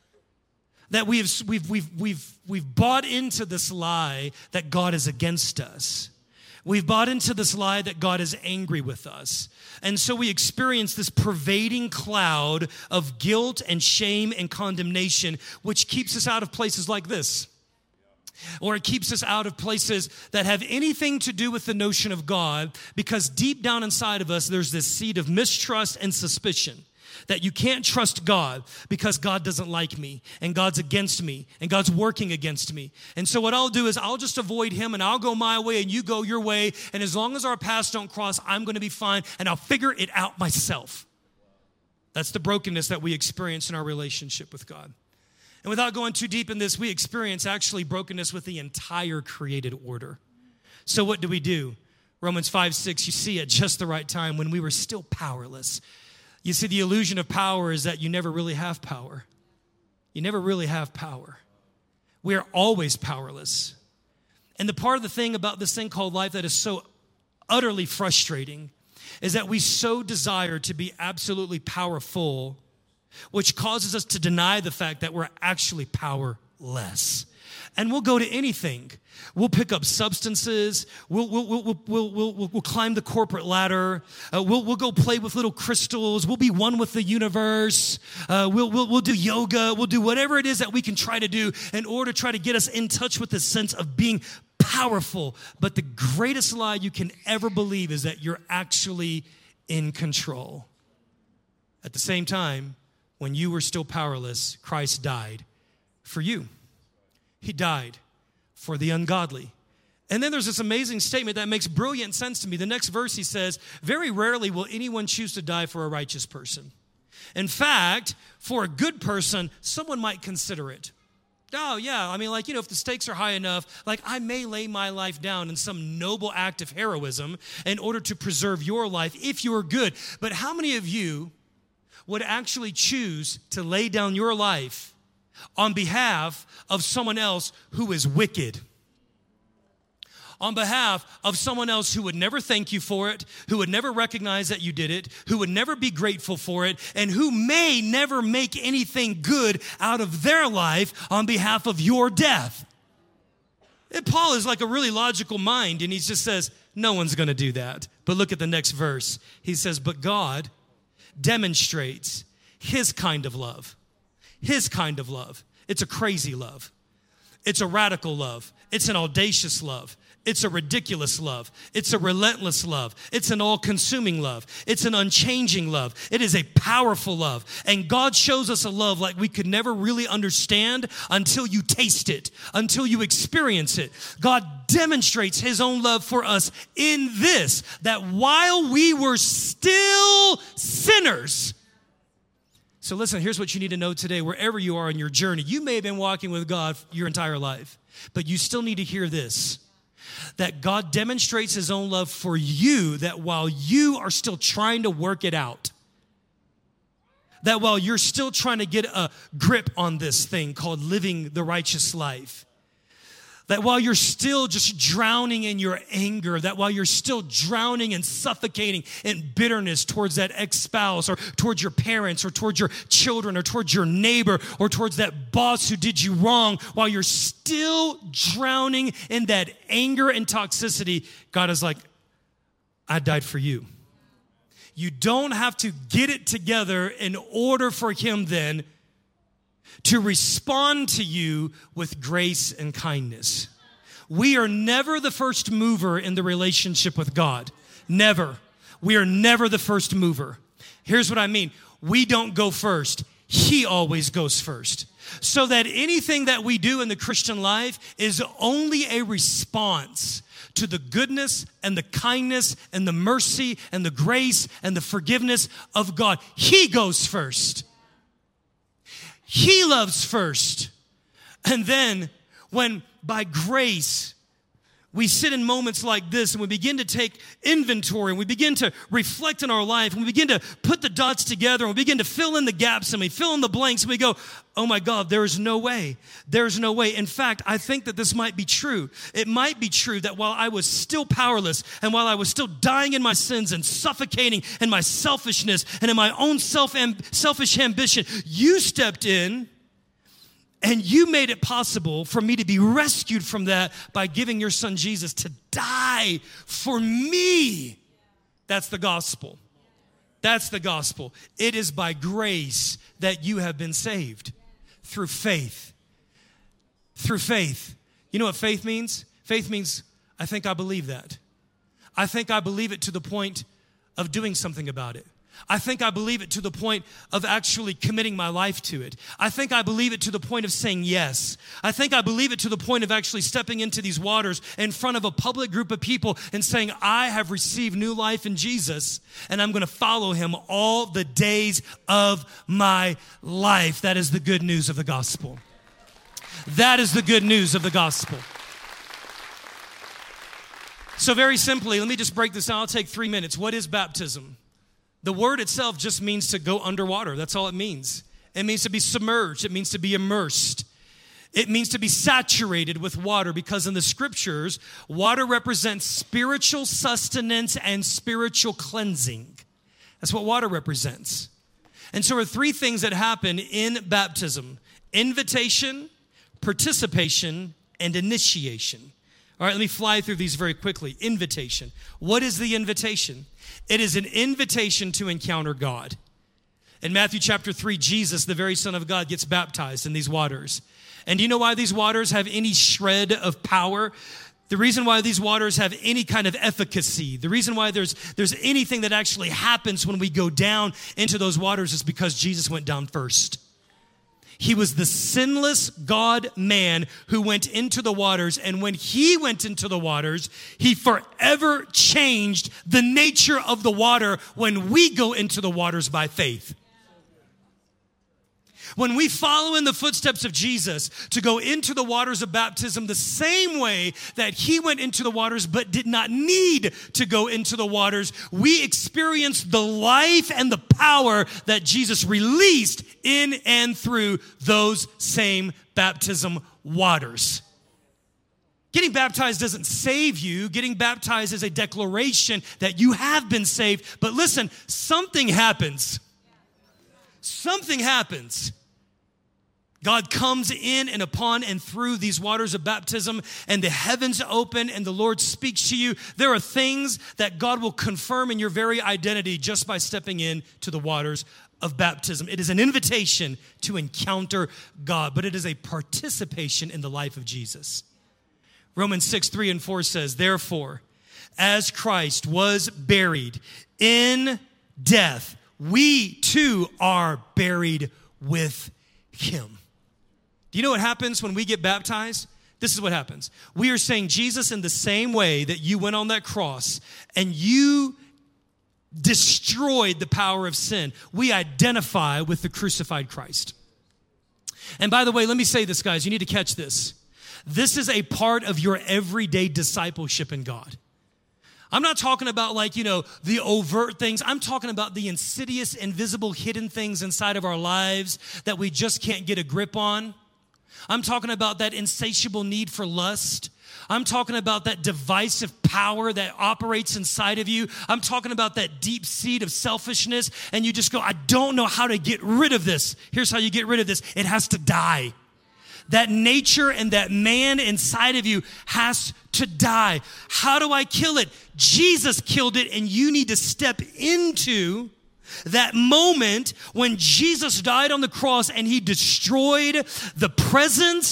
That we've, we've, we've, we've, we've bought into this lie that God is against us. We've bought into this lie that God is angry with us. And so we experience this pervading cloud of guilt and shame and condemnation, which keeps us out of places like this. Or it keeps us out of places that have anything to do with the notion of God, because deep down inside of us, there's this seed of mistrust and suspicion. That you can't trust God because God doesn't like me and God's against me and God's working against me. And so what I'll do is I'll just avoid him and I'll go my way and you go your way. And as long as our paths don't cross, I'm going to be fine and I'll figure it out myself. That's the brokenness that we experience in our relationship with God. And without going too deep in this, we experience actually brokenness with the entire created order. So what do we do? Romans five six, you see at just the right time when we were still powerless. You see, the illusion of power is that you never really have power. You never really have power. We are always powerless. And the part of the thing about this thing called life that is so utterly frustrating is that we so desire to be absolutely powerful, which causes us to deny the fact that we're actually powerless. And we'll go to anything. We'll pick up substances. We'll, we'll, we'll, we'll, we'll, we'll, we'll climb the corporate ladder. Uh, we'll, we'll go play with little crystals. We'll be one with the universe. Uh, we'll, we'll, we'll do yoga. We'll do whatever it is that we can try to do in order to try to get us in touch with this sense of being powerful. But the greatest lie you can ever believe is that you're actually in control. At the same time, when you were still powerless, Christ died for you. He died for the ungodly. And then there's this amazing statement that makes brilliant sense to me. The next verse, he says, very rarely will anyone choose to die for a righteous person. In fact, for a good person, someone might consider it. Oh, yeah, I mean, like, you know, if the stakes are high enough, like, I may lay my life down in some noble act of heroism in order to preserve your life if you are good. But how many of you would actually choose to lay down your life on behalf of someone else who is wicked? On behalf of someone else who would never thank you for it, who would never recognize that you did it, who would never be grateful for it, and who may never make anything good out of their life on behalf of your death. And Paul is like a really logical mind, and he just says, no one's going to do that. But look at the next verse. He says, but God demonstrates his kind of love. His kind of love. It's a crazy love. It's a radical love. It's an audacious love. It's a ridiculous love. It's a relentless love. It's an all-consuming love. It's an unchanging love. It is a powerful love. And God shows us a love like we could never really understand until you taste it, until you experience it. God demonstrates his own love for us in this, that while we were still sinners. So listen, here's what you need to know today, wherever you are in your journey. You may have been walking with God your entire life, but you still need to hear this, that God demonstrates his own love for you, that while you are still trying to work it out, that while you're still trying to get a grip on this thing called living the righteous life, that while you're still just drowning in your anger, that while you're still drowning and suffocating in bitterness towards that ex-spouse or towards your parents or towards your children or towards your neighbor or towards that boss who did you wrong, while you're still drowning in that anger and toxicity, God is like, I died for you. You don't have to get it together in order for him then to respond to you with grace and kindness. We are never the first mover in the relationship with God. Never. We are never the first mover. Here's what I mean. We don't go first. He always goes first. So that anything that we do in the Christian life is only a response to the goodness and the kindness and the mercy and the grace and the forgiveness of God. He goes first. He loves first. And then when by grace, we sit in moments like this and we begin to take inventory and we begin to reflect in our life and we begin to put the dots together and we begin to fill in the gaps and we fill in the blanks and we go, oh my God, there is no way. There's no way. In fact, I think that this might be true. It might be true that while I was still powerless and while I was still dying in my sins and suffocating in my selfishness and in my own self selfish ambition, you stepped in and you made it possible for me to be rescued from that by giving your son Jesus to die for me. That's the gospel. That's the gospel. It is by grace that you have been saved through faith. Through faith. You know what faith means? Faith means, I think I believe that. I think I believe it to the point of doing something about it. I think I believe it to the point of actually committing my life to it. I think I believe it to the point of saying yes. I think I believe it to the point of actually stepping into these waters in front of a public group of people and saying, I have received new life in Jesus and I'm going to follow him all the days of my life. That is the good news of the gospel. That is the good news of the gospel. So very simply, let me just break this down. I'll take three minutes. What is baptism? The word itself just means to go underwater. That's all it means. It means to be submerged. It means to be immersed. It means to be saturated with water because in the scriptures, water represents spiritual sustenance and spiritual cleansing. That's what water represents. And so there are three things that happen in baptism: invitation, participation, and initiation. All right, let me fly through these very quickly. Invitation. What is the invitation? It is an invitation to encounter God. In Matthew chapter three, Jesus, the very Son of God, gets baptized in these waters. And do you know why these waters have any shred of power? The reason why these waters have any kind of efficacy, the reason why there's, there's anything that actually happens when we go down into those waters is because Jesus went down first. He was the sinless God-man who went into the waters, and when he went into the waters, he forever changed the nature of the water when we go into the waters by faith. When we follow in the footsteps of Jesus to go into the waters of baptism the same way that he went into the waters but did not need to go into the waters, we experience the life and the power that Jesus released in and through those same baptism waters. Getting baptized doesn't save you. Getting baptized is a declaration that you have been saved. But listen, something happens. Something happens. God comes in and upon and through these waters of baptism, and the heavens open and the Lord speaks to you. There are things that God will confirm in your very identity just by stepping into the waters of baptism. It is an invitation to encounter God, but it is a participation in the life of Jesus. Romans six, three and four says, therefore, as Christ was buried in death, we too are buried with him. Do you know what happens when we get baptized? This is what happens. We are saying, Jesus, in the same way that you went on that cross and you destroyed the power of sin, we identify with the crucified Christ. And by the way, let me say this, guys. You need to catch this. This is a part of your everyday discipleship in God. I'm not talking about like, you know, the overt things. I'm talking about the insidious, invisible, hidden things inside of our lives that we just can't get a grip on. I'm talking about that insatiable need for lust. I'm talking about that divisive power that operates inside of you. I'm talking about that deep seed of selfishness, and you just go, I don't know how to get rid of this. Here's how you get rid of this. It has to die. That nature and that man inside of you has to die. How do I kill it? Jesus killed it, and you need to step into that moment when Jesus died on the cross and he destroyed the presence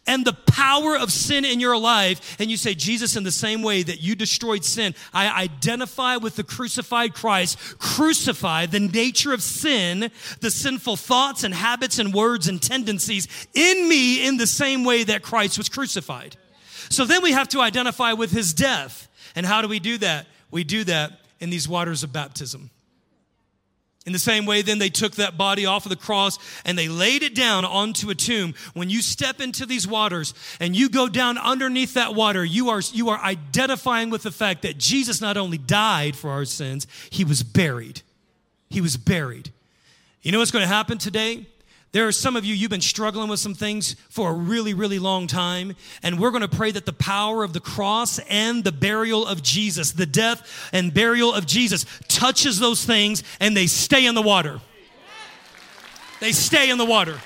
and the power of sin in your life, and you say, Jesus, in the same way that you destroyed sin, I identify with the crucified Christ, crucify the nature of sin, the sinful thoughts and habits and words and tendencies in me in the same way that Christ was crucified. So then we have to identify with his death. And how do we do that? We do that in these waters of baptism. In the same way, then they took that body off of the cross and they laid it down onto a tomb. When you step into these waters and you go down underneath that water, you are, you are identifying with the fact that Jesus not only died for our sins, he was buried. He was buried. You know what's going to happen today? There are some of you, you've been struggling with some things for a really, really long time. And we're going to pray that the power of the cross and the burial of Jesus, the death and burial of Jesus, touches those things and they stay in the water. They stay in the water.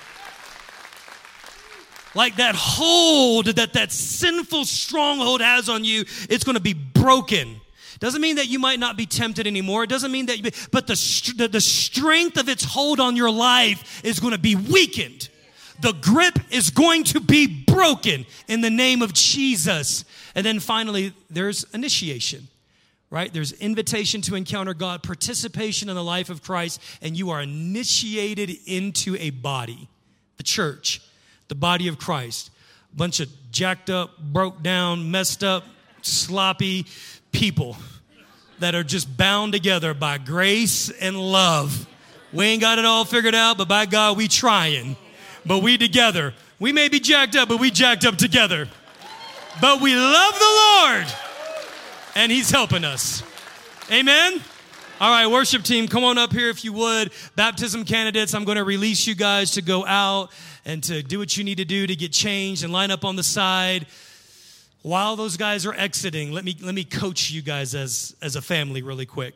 Like that hold that that sinful stronghold has on you, it's going to be broken. Doesn't mean that you might not be tempted anymore. It doesn't mean that, you, but the, the, the strength of its hold on your life is going to be weakened. The grip is going to be broken in the name of Jesus. And then finally, there's initiation, right? There's invitation to encounter God, participation in the life of Christ, and you are initiated into a body, the church, the body of Christ. A bunch of jacked up, broke down, messed up, sloppy people that are just bound together by grace and love. We ain't got it all figured out, but by God, we trying. But we together. We may be jacked up, but we jacked up together. But we love the Lord, and he's helping us. Amen? All right, worship team, come on up here if you would. Baptism candidates, I'm going to release you guys to go out and to do what you need to do to get changed and line up on the side. While those guys are exiting, let me let me coach you guys as, as a family really quick.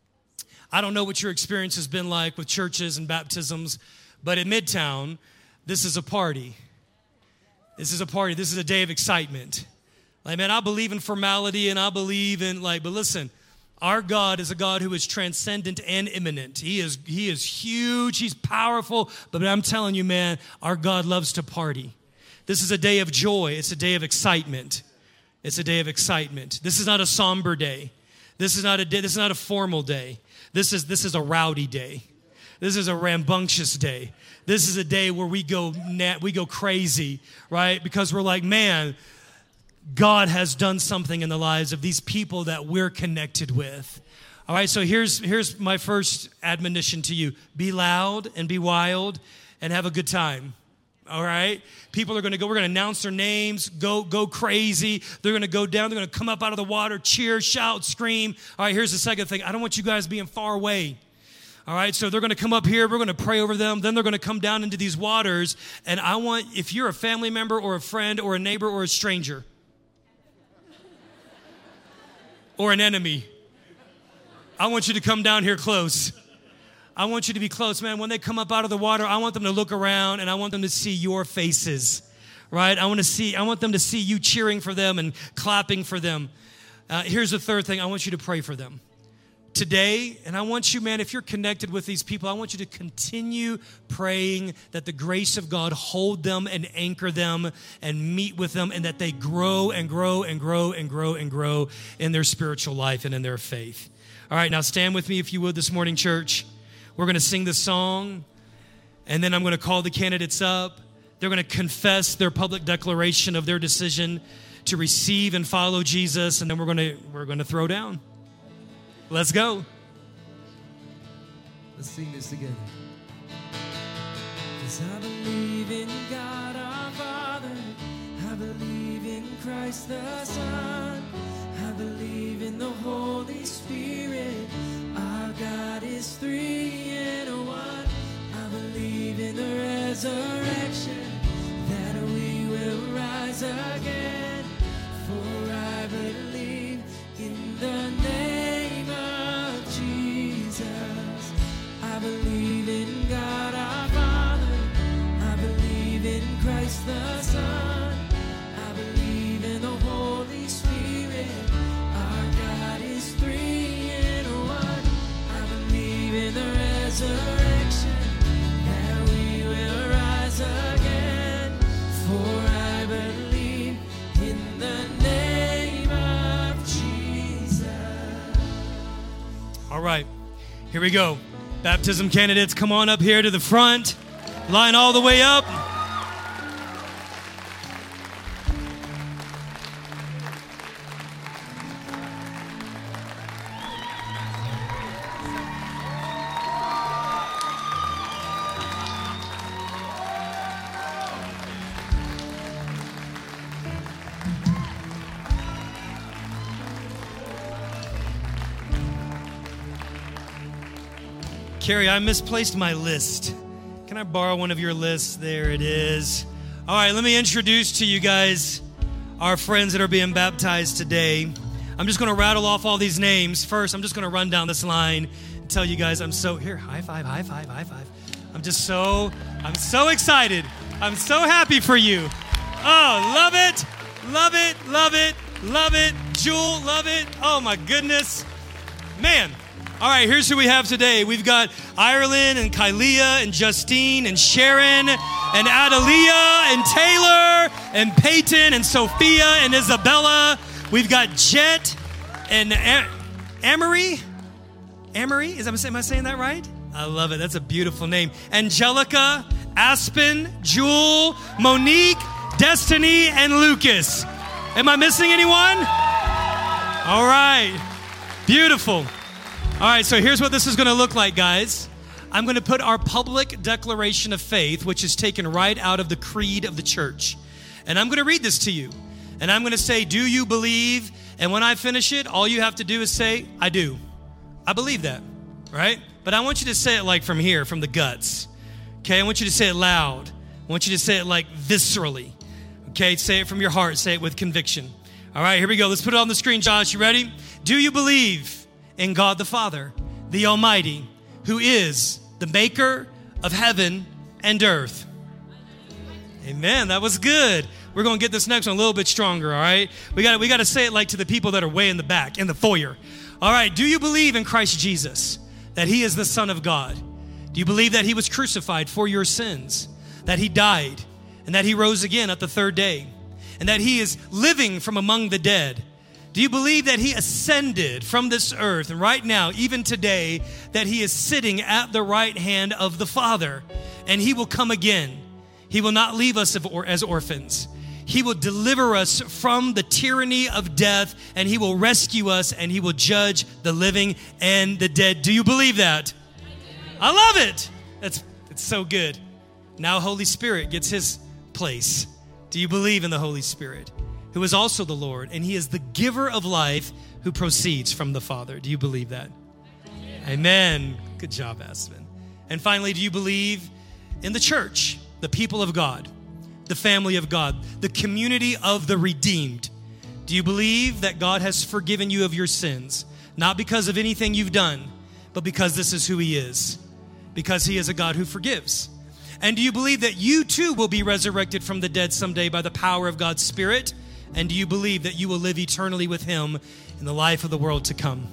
I don't know what your experience has been like with churches and baptisms, but at Midtown, this is a party. This is a party. This is a day of excitement. Like, man, I believe in formality and I believe in, like, but listen, our God is a God who is transcendent and immanent. He is, he is huge. He's powerful. But I'm telling you, man, our God loves to party. This is a day of joy. It's a day of excitement. It's a day of excitement. This is not a somber day. This is not a day, this is not a formal day. This is this is a rowdy day. This is a rambunctious day. This is a day where we go nat, we go crazy, right? Because we're like, man, God has done something in the lives of these people that we're connected with. All right, so here's here's my first admonition to you. Be loud and be wild and have a good time. All right? People are going to go, we're going to announce their names, go go crazy. They're going to go down. They're going to come up out of the water, cheer, shout, scream. All right, here's the second thing. I don't want you guys being far away. All right, so they're going to come up here. We're going to pray over them. Then they're going to come down into these waters. And I want, if you're a family member or a friend or a neighbor or a stranger or an enemy, I want you to come down here close. I want you to be close, man. When they come up out of the water, I want them to look around and I want them to see your faces, right? I want to see, I want them to see you cheering for them and clapping for them. Uh, here's the third thing. I want you to pray for them today. And I want you, man, if you're connected with these people, I want you to continue praying that the grace of God hold them and anchor them and meet with them and that they grow and grow and grow and grow and grow in their spiritual life and in their faith. All right, now stand with me if you would this morning, church. We're going to sing this song, and then I'm going to call the candidates up. They're going to confess their public declaration of their decision to receive and follow Jesus, and then we're going to we're going to throw down. Let's go. Let's sing this together. 'Cause I believe in God our Father. I believe in Christ the Son. I believe in the Holy Spirit. Our God is three in one. I believe in the resurrection, that we will rise again. For I believe in the name of Jesus. I believe in God our Father. I believe in Christ the Son. I believe in the Holy Spirit. right, here we go. Baptism candidates, come on up here to the front. Line all the way up. Carrie, I misplaced my list. Can I borrow one of your lists? There it is. All right, let me introduce to you guys our friends that are being baptized today. I'm just going to rattle off all these names. First, I'm just going to run down this line and tell you guys I'm so, here, high five, high five, high five. I'm just so, I'm so excited. I'm so happy for you. Oh, love it, love it, love it, love it. Jewel, love it. Oh my goodness. Man. All right, here's who we have today. We've got Ireland and Kylea and Justine and Sharon and Adalia and Taylor and Peyton and Sophia and Isabella. We've got Jet and Am- Amory. Amory? Is that, am I saying that right? I love it. That's a beautiful name. Angelica, Aspen, Jewel, Monique, Destiny, and Lucas. Am I missing anyone? All right. Beautiful. All right, so here's what this is going to look like, guys. I'm going to put our public declaration of faith, which is taken right out of the creed of the church. And I'm going to read this to you. And I'm going to say, do you believe? And when I finish it, all you have to do is say, I do. I believe that, right? But I want you to say it like from here, from the guts. Okay, I want you to say it loud. I want you to say it like viscerally. Okay, say it from your heart. Say it with conviction. All right, here we go. Let's put it on the screen, Josh. You ready? Do you believe in God the Father, the Almighty, who is the maker of heaven and earth? Amen. That was good. We're going to get this next one a little bit stronger, all right? We got we got to say it like to the people that are way in the back, in the foyer. All right, do you believe in Christ Jesus, that he is the Son of God? Do you believe that he was crucified for your sins, that he died, and that he rose again at the third day, and that he is living from among the dead? Do you believe that he ascended from this earth, and right now, even today, that he is sitting at the right hand of the Father, and he will come again? He will not leave us as orphans. He will deliver us from the tyranny of death, and he will rescue us, and he will judge the living and the dead. Do you believe that? I, I love it. That's it's so good. Now Holy Spirit gets his place. Do you believe in the Holy Spirit, who is also the Lord, and he is the giver of life who proceeds from the Father? Do you believe that? Amen. Amen. Good job, Aspen. And finally, do you believe in the church, the people of God, the family of God, the community of the redeemed? Do you believe that God has forgiven you of your sins, not because of anything you've done, but because this is who he is, because he is a God who forgives? And do you believe that you too will be resurrected from the dead someday by the power of God's Spirit? And do you believe that you will live eternally with him in the life of the world to come?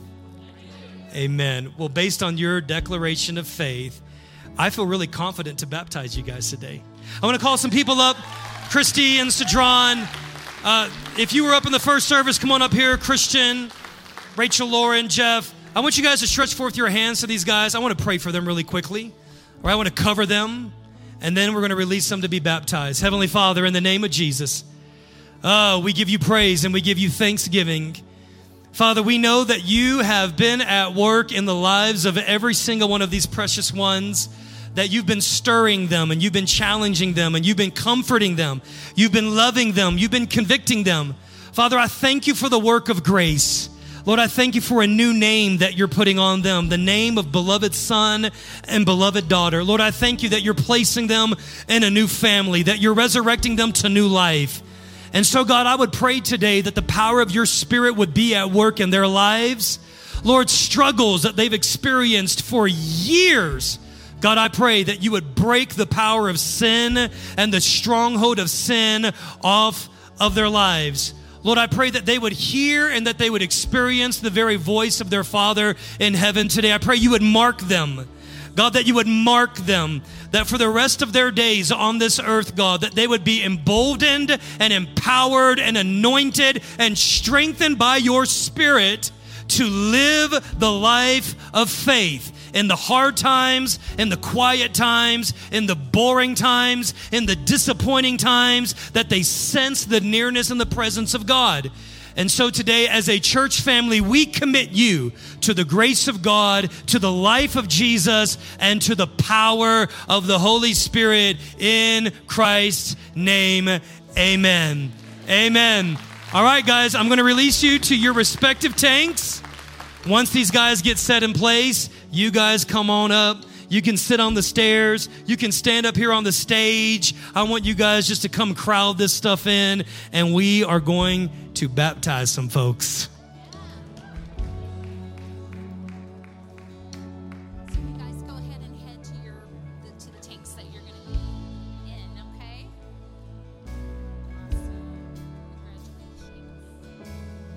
Amen. Well, based on your declaration of faith, I feel really confident to baptize you guys today. I want to call some people up. Christy and Cedron. Uh, if you were up in the first service, come on up here. Christian, Rachel, Lauren, Jeff. I want you guys to stretch forth your hands to these guys. I want to pray for them really quickly. Or I want to cover them. And then we're going to release them to be baptized. Heavenly Father, in the name of Jesus, oh, we give you praise and we give you thanksgiving. Father, we know that you have been at work in the lives of every single one of these precious ones, that you've been stirring them and you've been challenging them and you've been comforting them. You've been loving them. You've been convicting them. Father, I thank you for the work of grace. Lord, I thank you for a new name that you're putting on them, the name of beloved son and beloved daughter. Lord, I thank you that you're placing them in a new family, that you're resurrecting them to new life. And so, God, I would pray today that the power of your Spirit would be at work in their lives. Lord, struggles that they've experienced for years, God, I pray that you would break the power of sin and the stronghold of sin off of their lives. Lord, I pray that they would hear and that they would experience the very voice of their Father in heaven today. I pray you would mark them. God, that you would mark them, that for the rest of their days on this earth, God, that they would be emboldened and empowered and anointed and strengthened by your Spirit to live the life of faith in the hard times, in the quiet times, in the boring times, in the disappointing times, that they sense the nearness and the presence of God. And so today, as a church family, we commit you to the grace of God, to the life of Jesus, and to the power of the Holy Spirit in Christ's name. Amen. Amen. All right, guys, I'm going to release you to your respective tanks. Once these guys get set in place, you guys come on up. You can sit on the stairs. You can stand up here on the stage. I want you guys just to come crowd this stuff in, and we are going to baptize some folks. So you guys go ahead and head to your the, to the tanks that you're going to be in, okay? Awesome. Congratulations.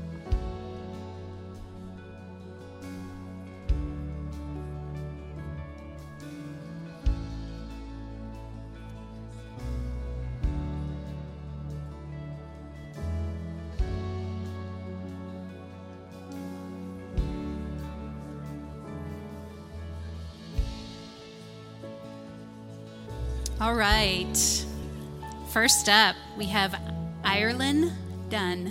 All right. First up, we have Ireland Dunn.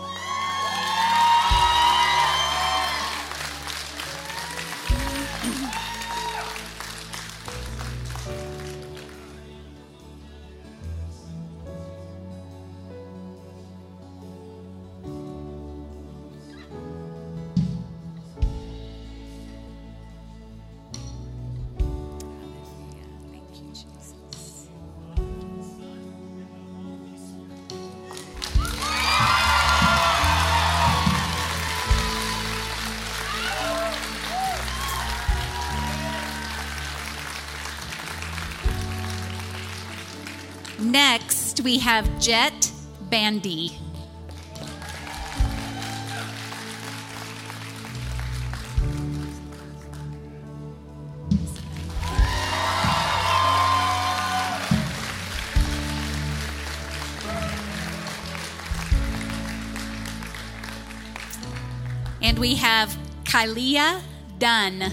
Next, we have Jet Bandy. And we have Kylia Dunn.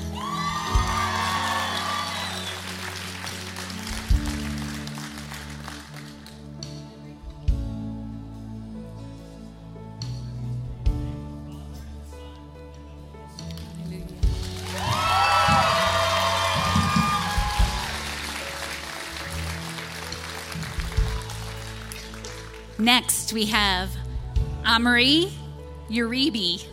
Next, we have Amri Uribe.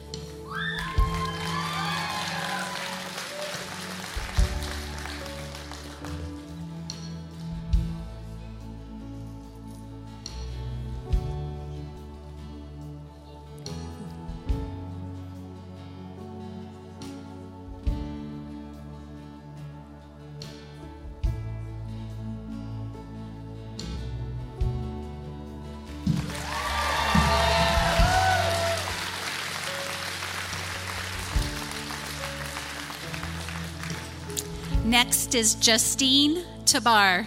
Next is Justine Tabar.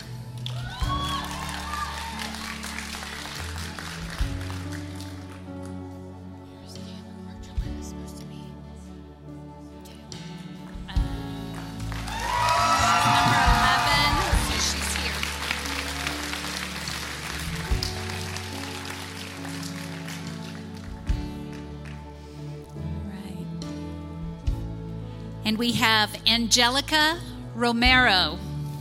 And we have Angelica Romero.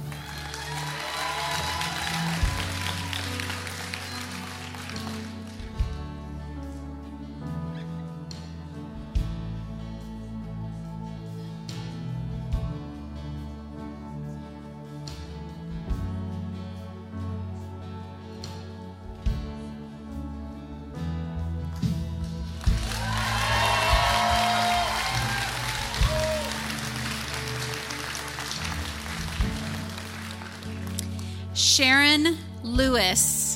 Sharon Lewis.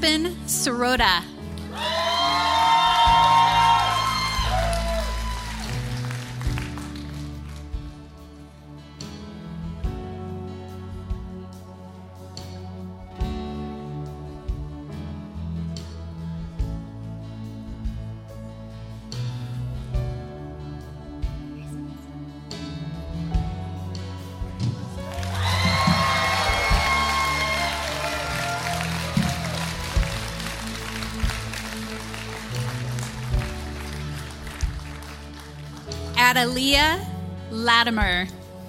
Aspen Sirota. Adalia Latimer.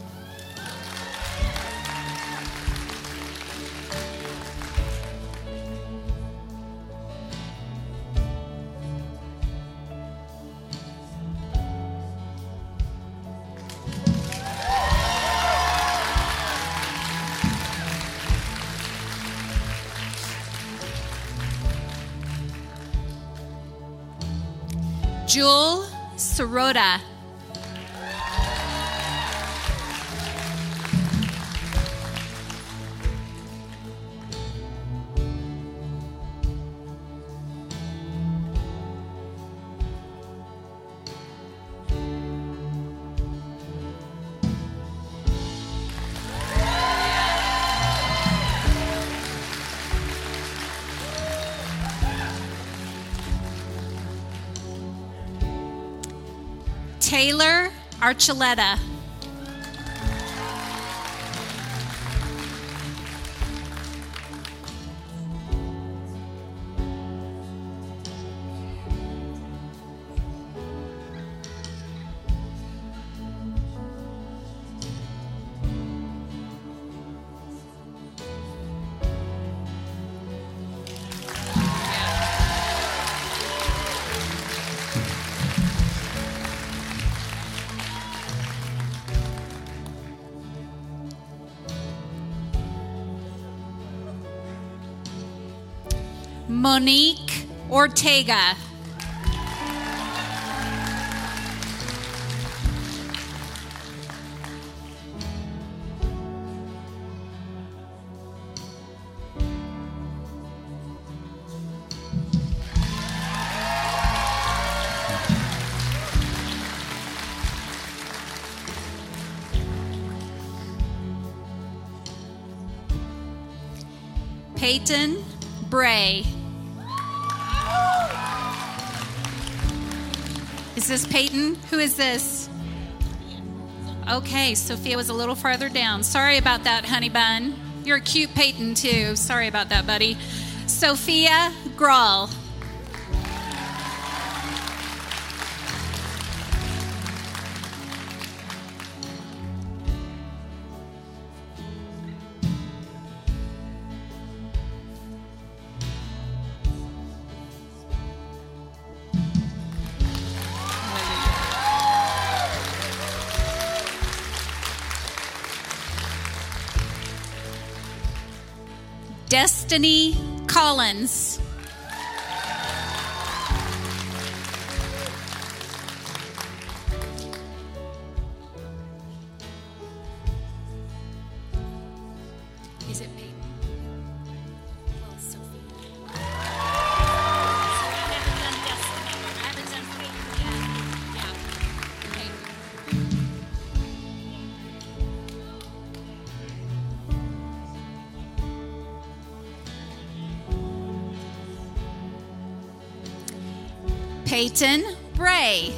Jewel Sirota. Taylor Archuleta. Monique Ortega. Peyton Bray. Is this Peyton? Who is this? Okay, Sophia was a little farther down. Sorry about that, honey bun. You're a cute Peyton, too. Sorry about that, buddy. Sophia Grawl. Destiny Collins. Is it Peyton? Well, it's Sophia. So I haven't done Destiny. I haven't done Peyton yet. Yeah. Peyton. Peyton Bray.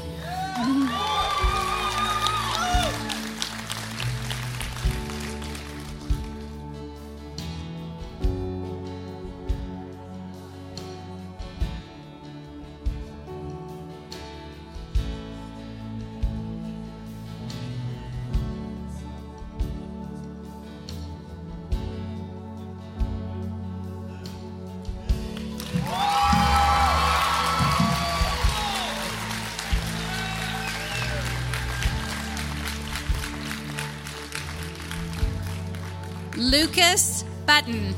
Lucas Button.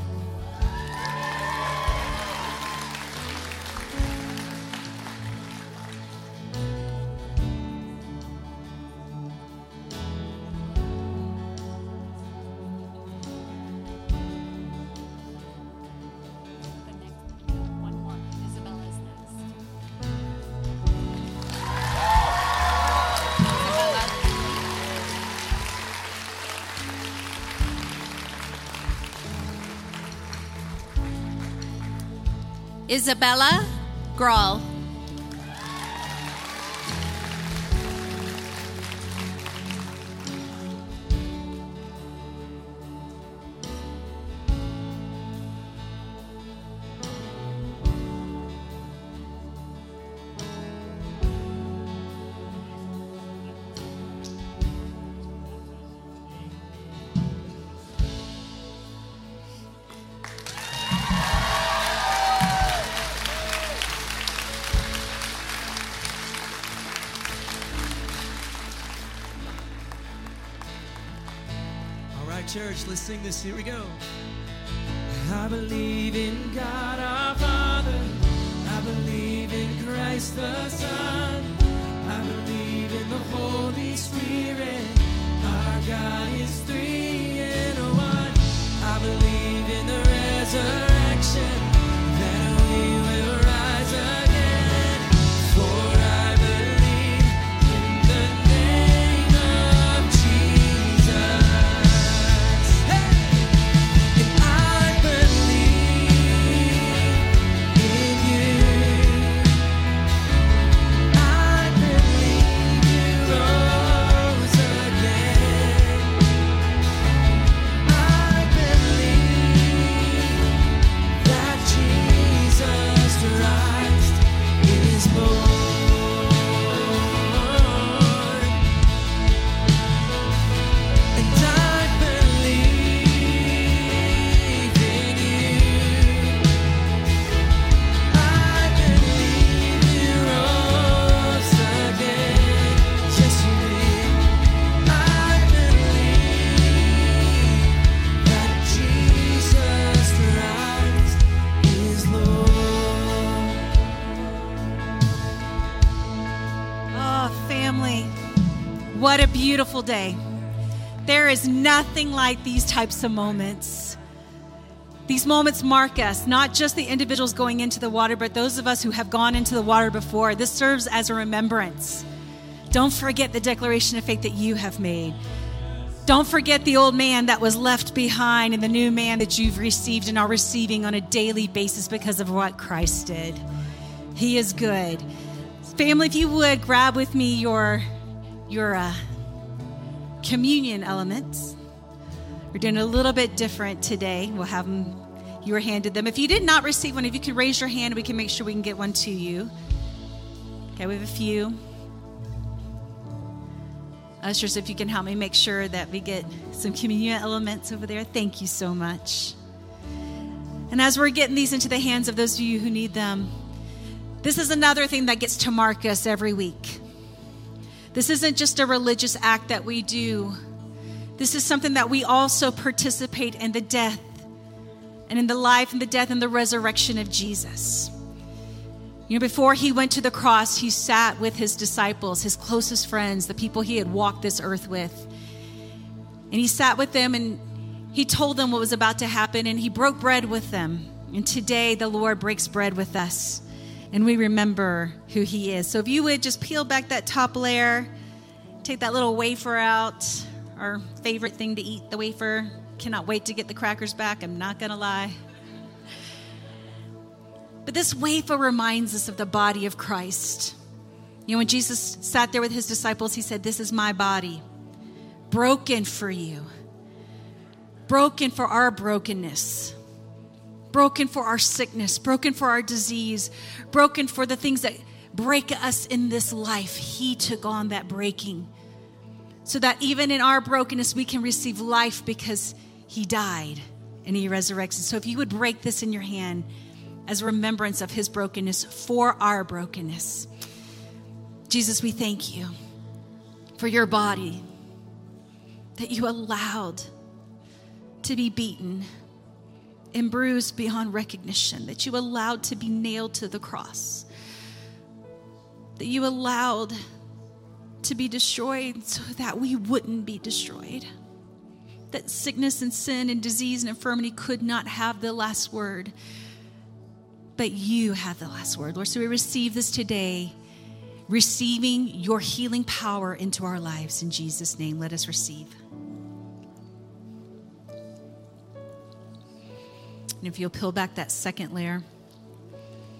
Isabella Grawl. Church, let's sing this. Here we go. I believe in God our Father. I believe in Christ the Son. I believe in the Holy Spirit. Our God is three in one. I believe in the resurrection, that we will rise again. For I believe in the name of Jesus. What a beautiful day. There is nothing like these types of moments. These moments mark us, not just the individuals going into the water, but those of us who have gone into the water before. This serves as a remembrance. Don't forget the declaration of faith that you have made. Don't forget the old man that was left behind and the new man that you've received and are receiving on a daily basis because of what Christ did. He is good. Family, if you would, grab with me your your uh, communion elements. We're doing a little bit different today. We'll have them, you were handed them. If you did not receive one, if you can raise your hand, we can make sure we can get one to you. Okay, we have a few. Ushers, if you can help me make sure that we get some communion elements over there. Thank you so much. And as we're getting these into the hands of those of you who need them, this is another thing that gets to mark us every week. This isn't just a religious act that we do. This is something that we also participate in the death and in the life and the death and the resurrection of Jesus. You know, before he went to the cross, he sat with his disciples, his closest friends, the people he had walked this earth with. And he sat with them and he told them what was about to happen, and he broke bread with them. And today the Lord breaks bread with us, and we remember who he is. So if you would just peel back that top layer, take that little wafer out, our favorite thing to eat, the wafer. Cannot wait to get the crackers back, I'm not gonna lie. But this wafer reminds us of the body of Christ. You know, when Jesus sat there with his disciples, he said, "This is my body, broken for you, broken for our brokenness, broken for our sickness, broken for our disease, broken for the things that break us in this life." He took on that breaking so that even in our brokenness, we can receive life because he died and he resurrects. So if you would break this in your hand as a remembrance of his brokenness for our brokenness. Jesus, we thank you for your body that you allowed to be beaten and bruised beyond recognition, that you allowed to be nailed to the cross, that you allowed to be destroyed so that we wouldn't be destroyed, that sickness and sin and disease and infirmity could not have the last word, but you have the last word, Lord. So we receive this today, receiving your healing power into our lives. In Jesus' name, let us receive. And if you'll peel back that second layer,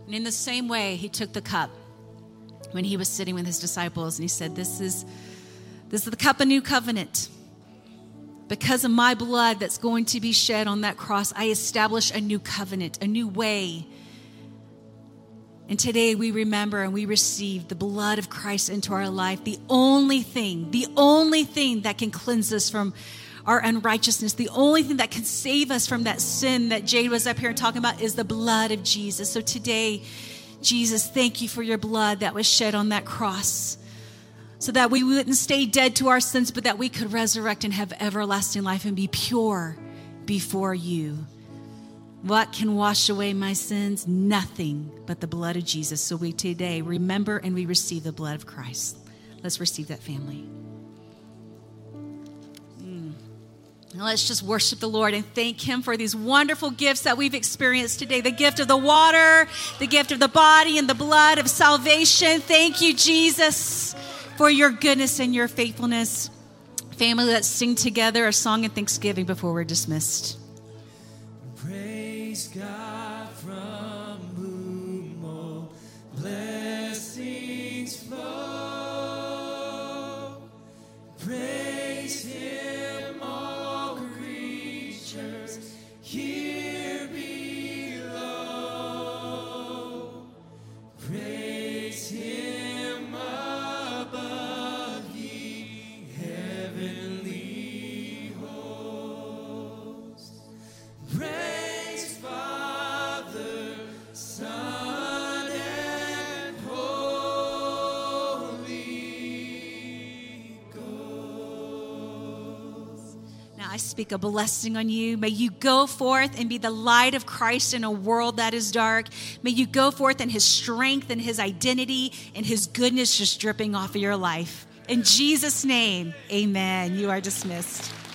And in the same way, he took the cup when he was sitting with his disciples, and he said, this is, this is the cup of new covenant. Because of my blood that's going to be shed on that cross, I establish a new covenant, a new way. And today we remember and we receive the blood of Christ into our life. The only thing, the only thing that can cleanse us from our unrighteousness, the only thing that can save us from that sin that Jade was up here talking about is the blood of Jesus. So today, Jesus, thank you for your blood that was shed on that cross, so that we wouldn't stay dead to our sins, but that we could resurrect and have everlasting life and be pure before you. What can wash away my sins? Nothing but the blood of Jesus. So we today remember and we receive the blood of Christ. Let's receive that, family. Mm. Now let's just worship the Lord and thank him for these wonderful gifts that we've experienced today. The gift of the water, the gift of the body and the blood of salvation. Thank you, Jesus, for your goodness and your faithfulness. Family, let's sing together a song of thanksgiving before we're dismissed. Praise God from whom all blessings flow. Praise him, all creatures here below. Praise him above ye heavenly hosts. Praise Father, Son, and Holy Ghost. Now I speak a blessing on you. May you go forth and be the light of Christ in a world that is dark. May you go forth in his strength and his identity and his goodness just dripping off of your life. In Jesus' name, amen. You are dismissed.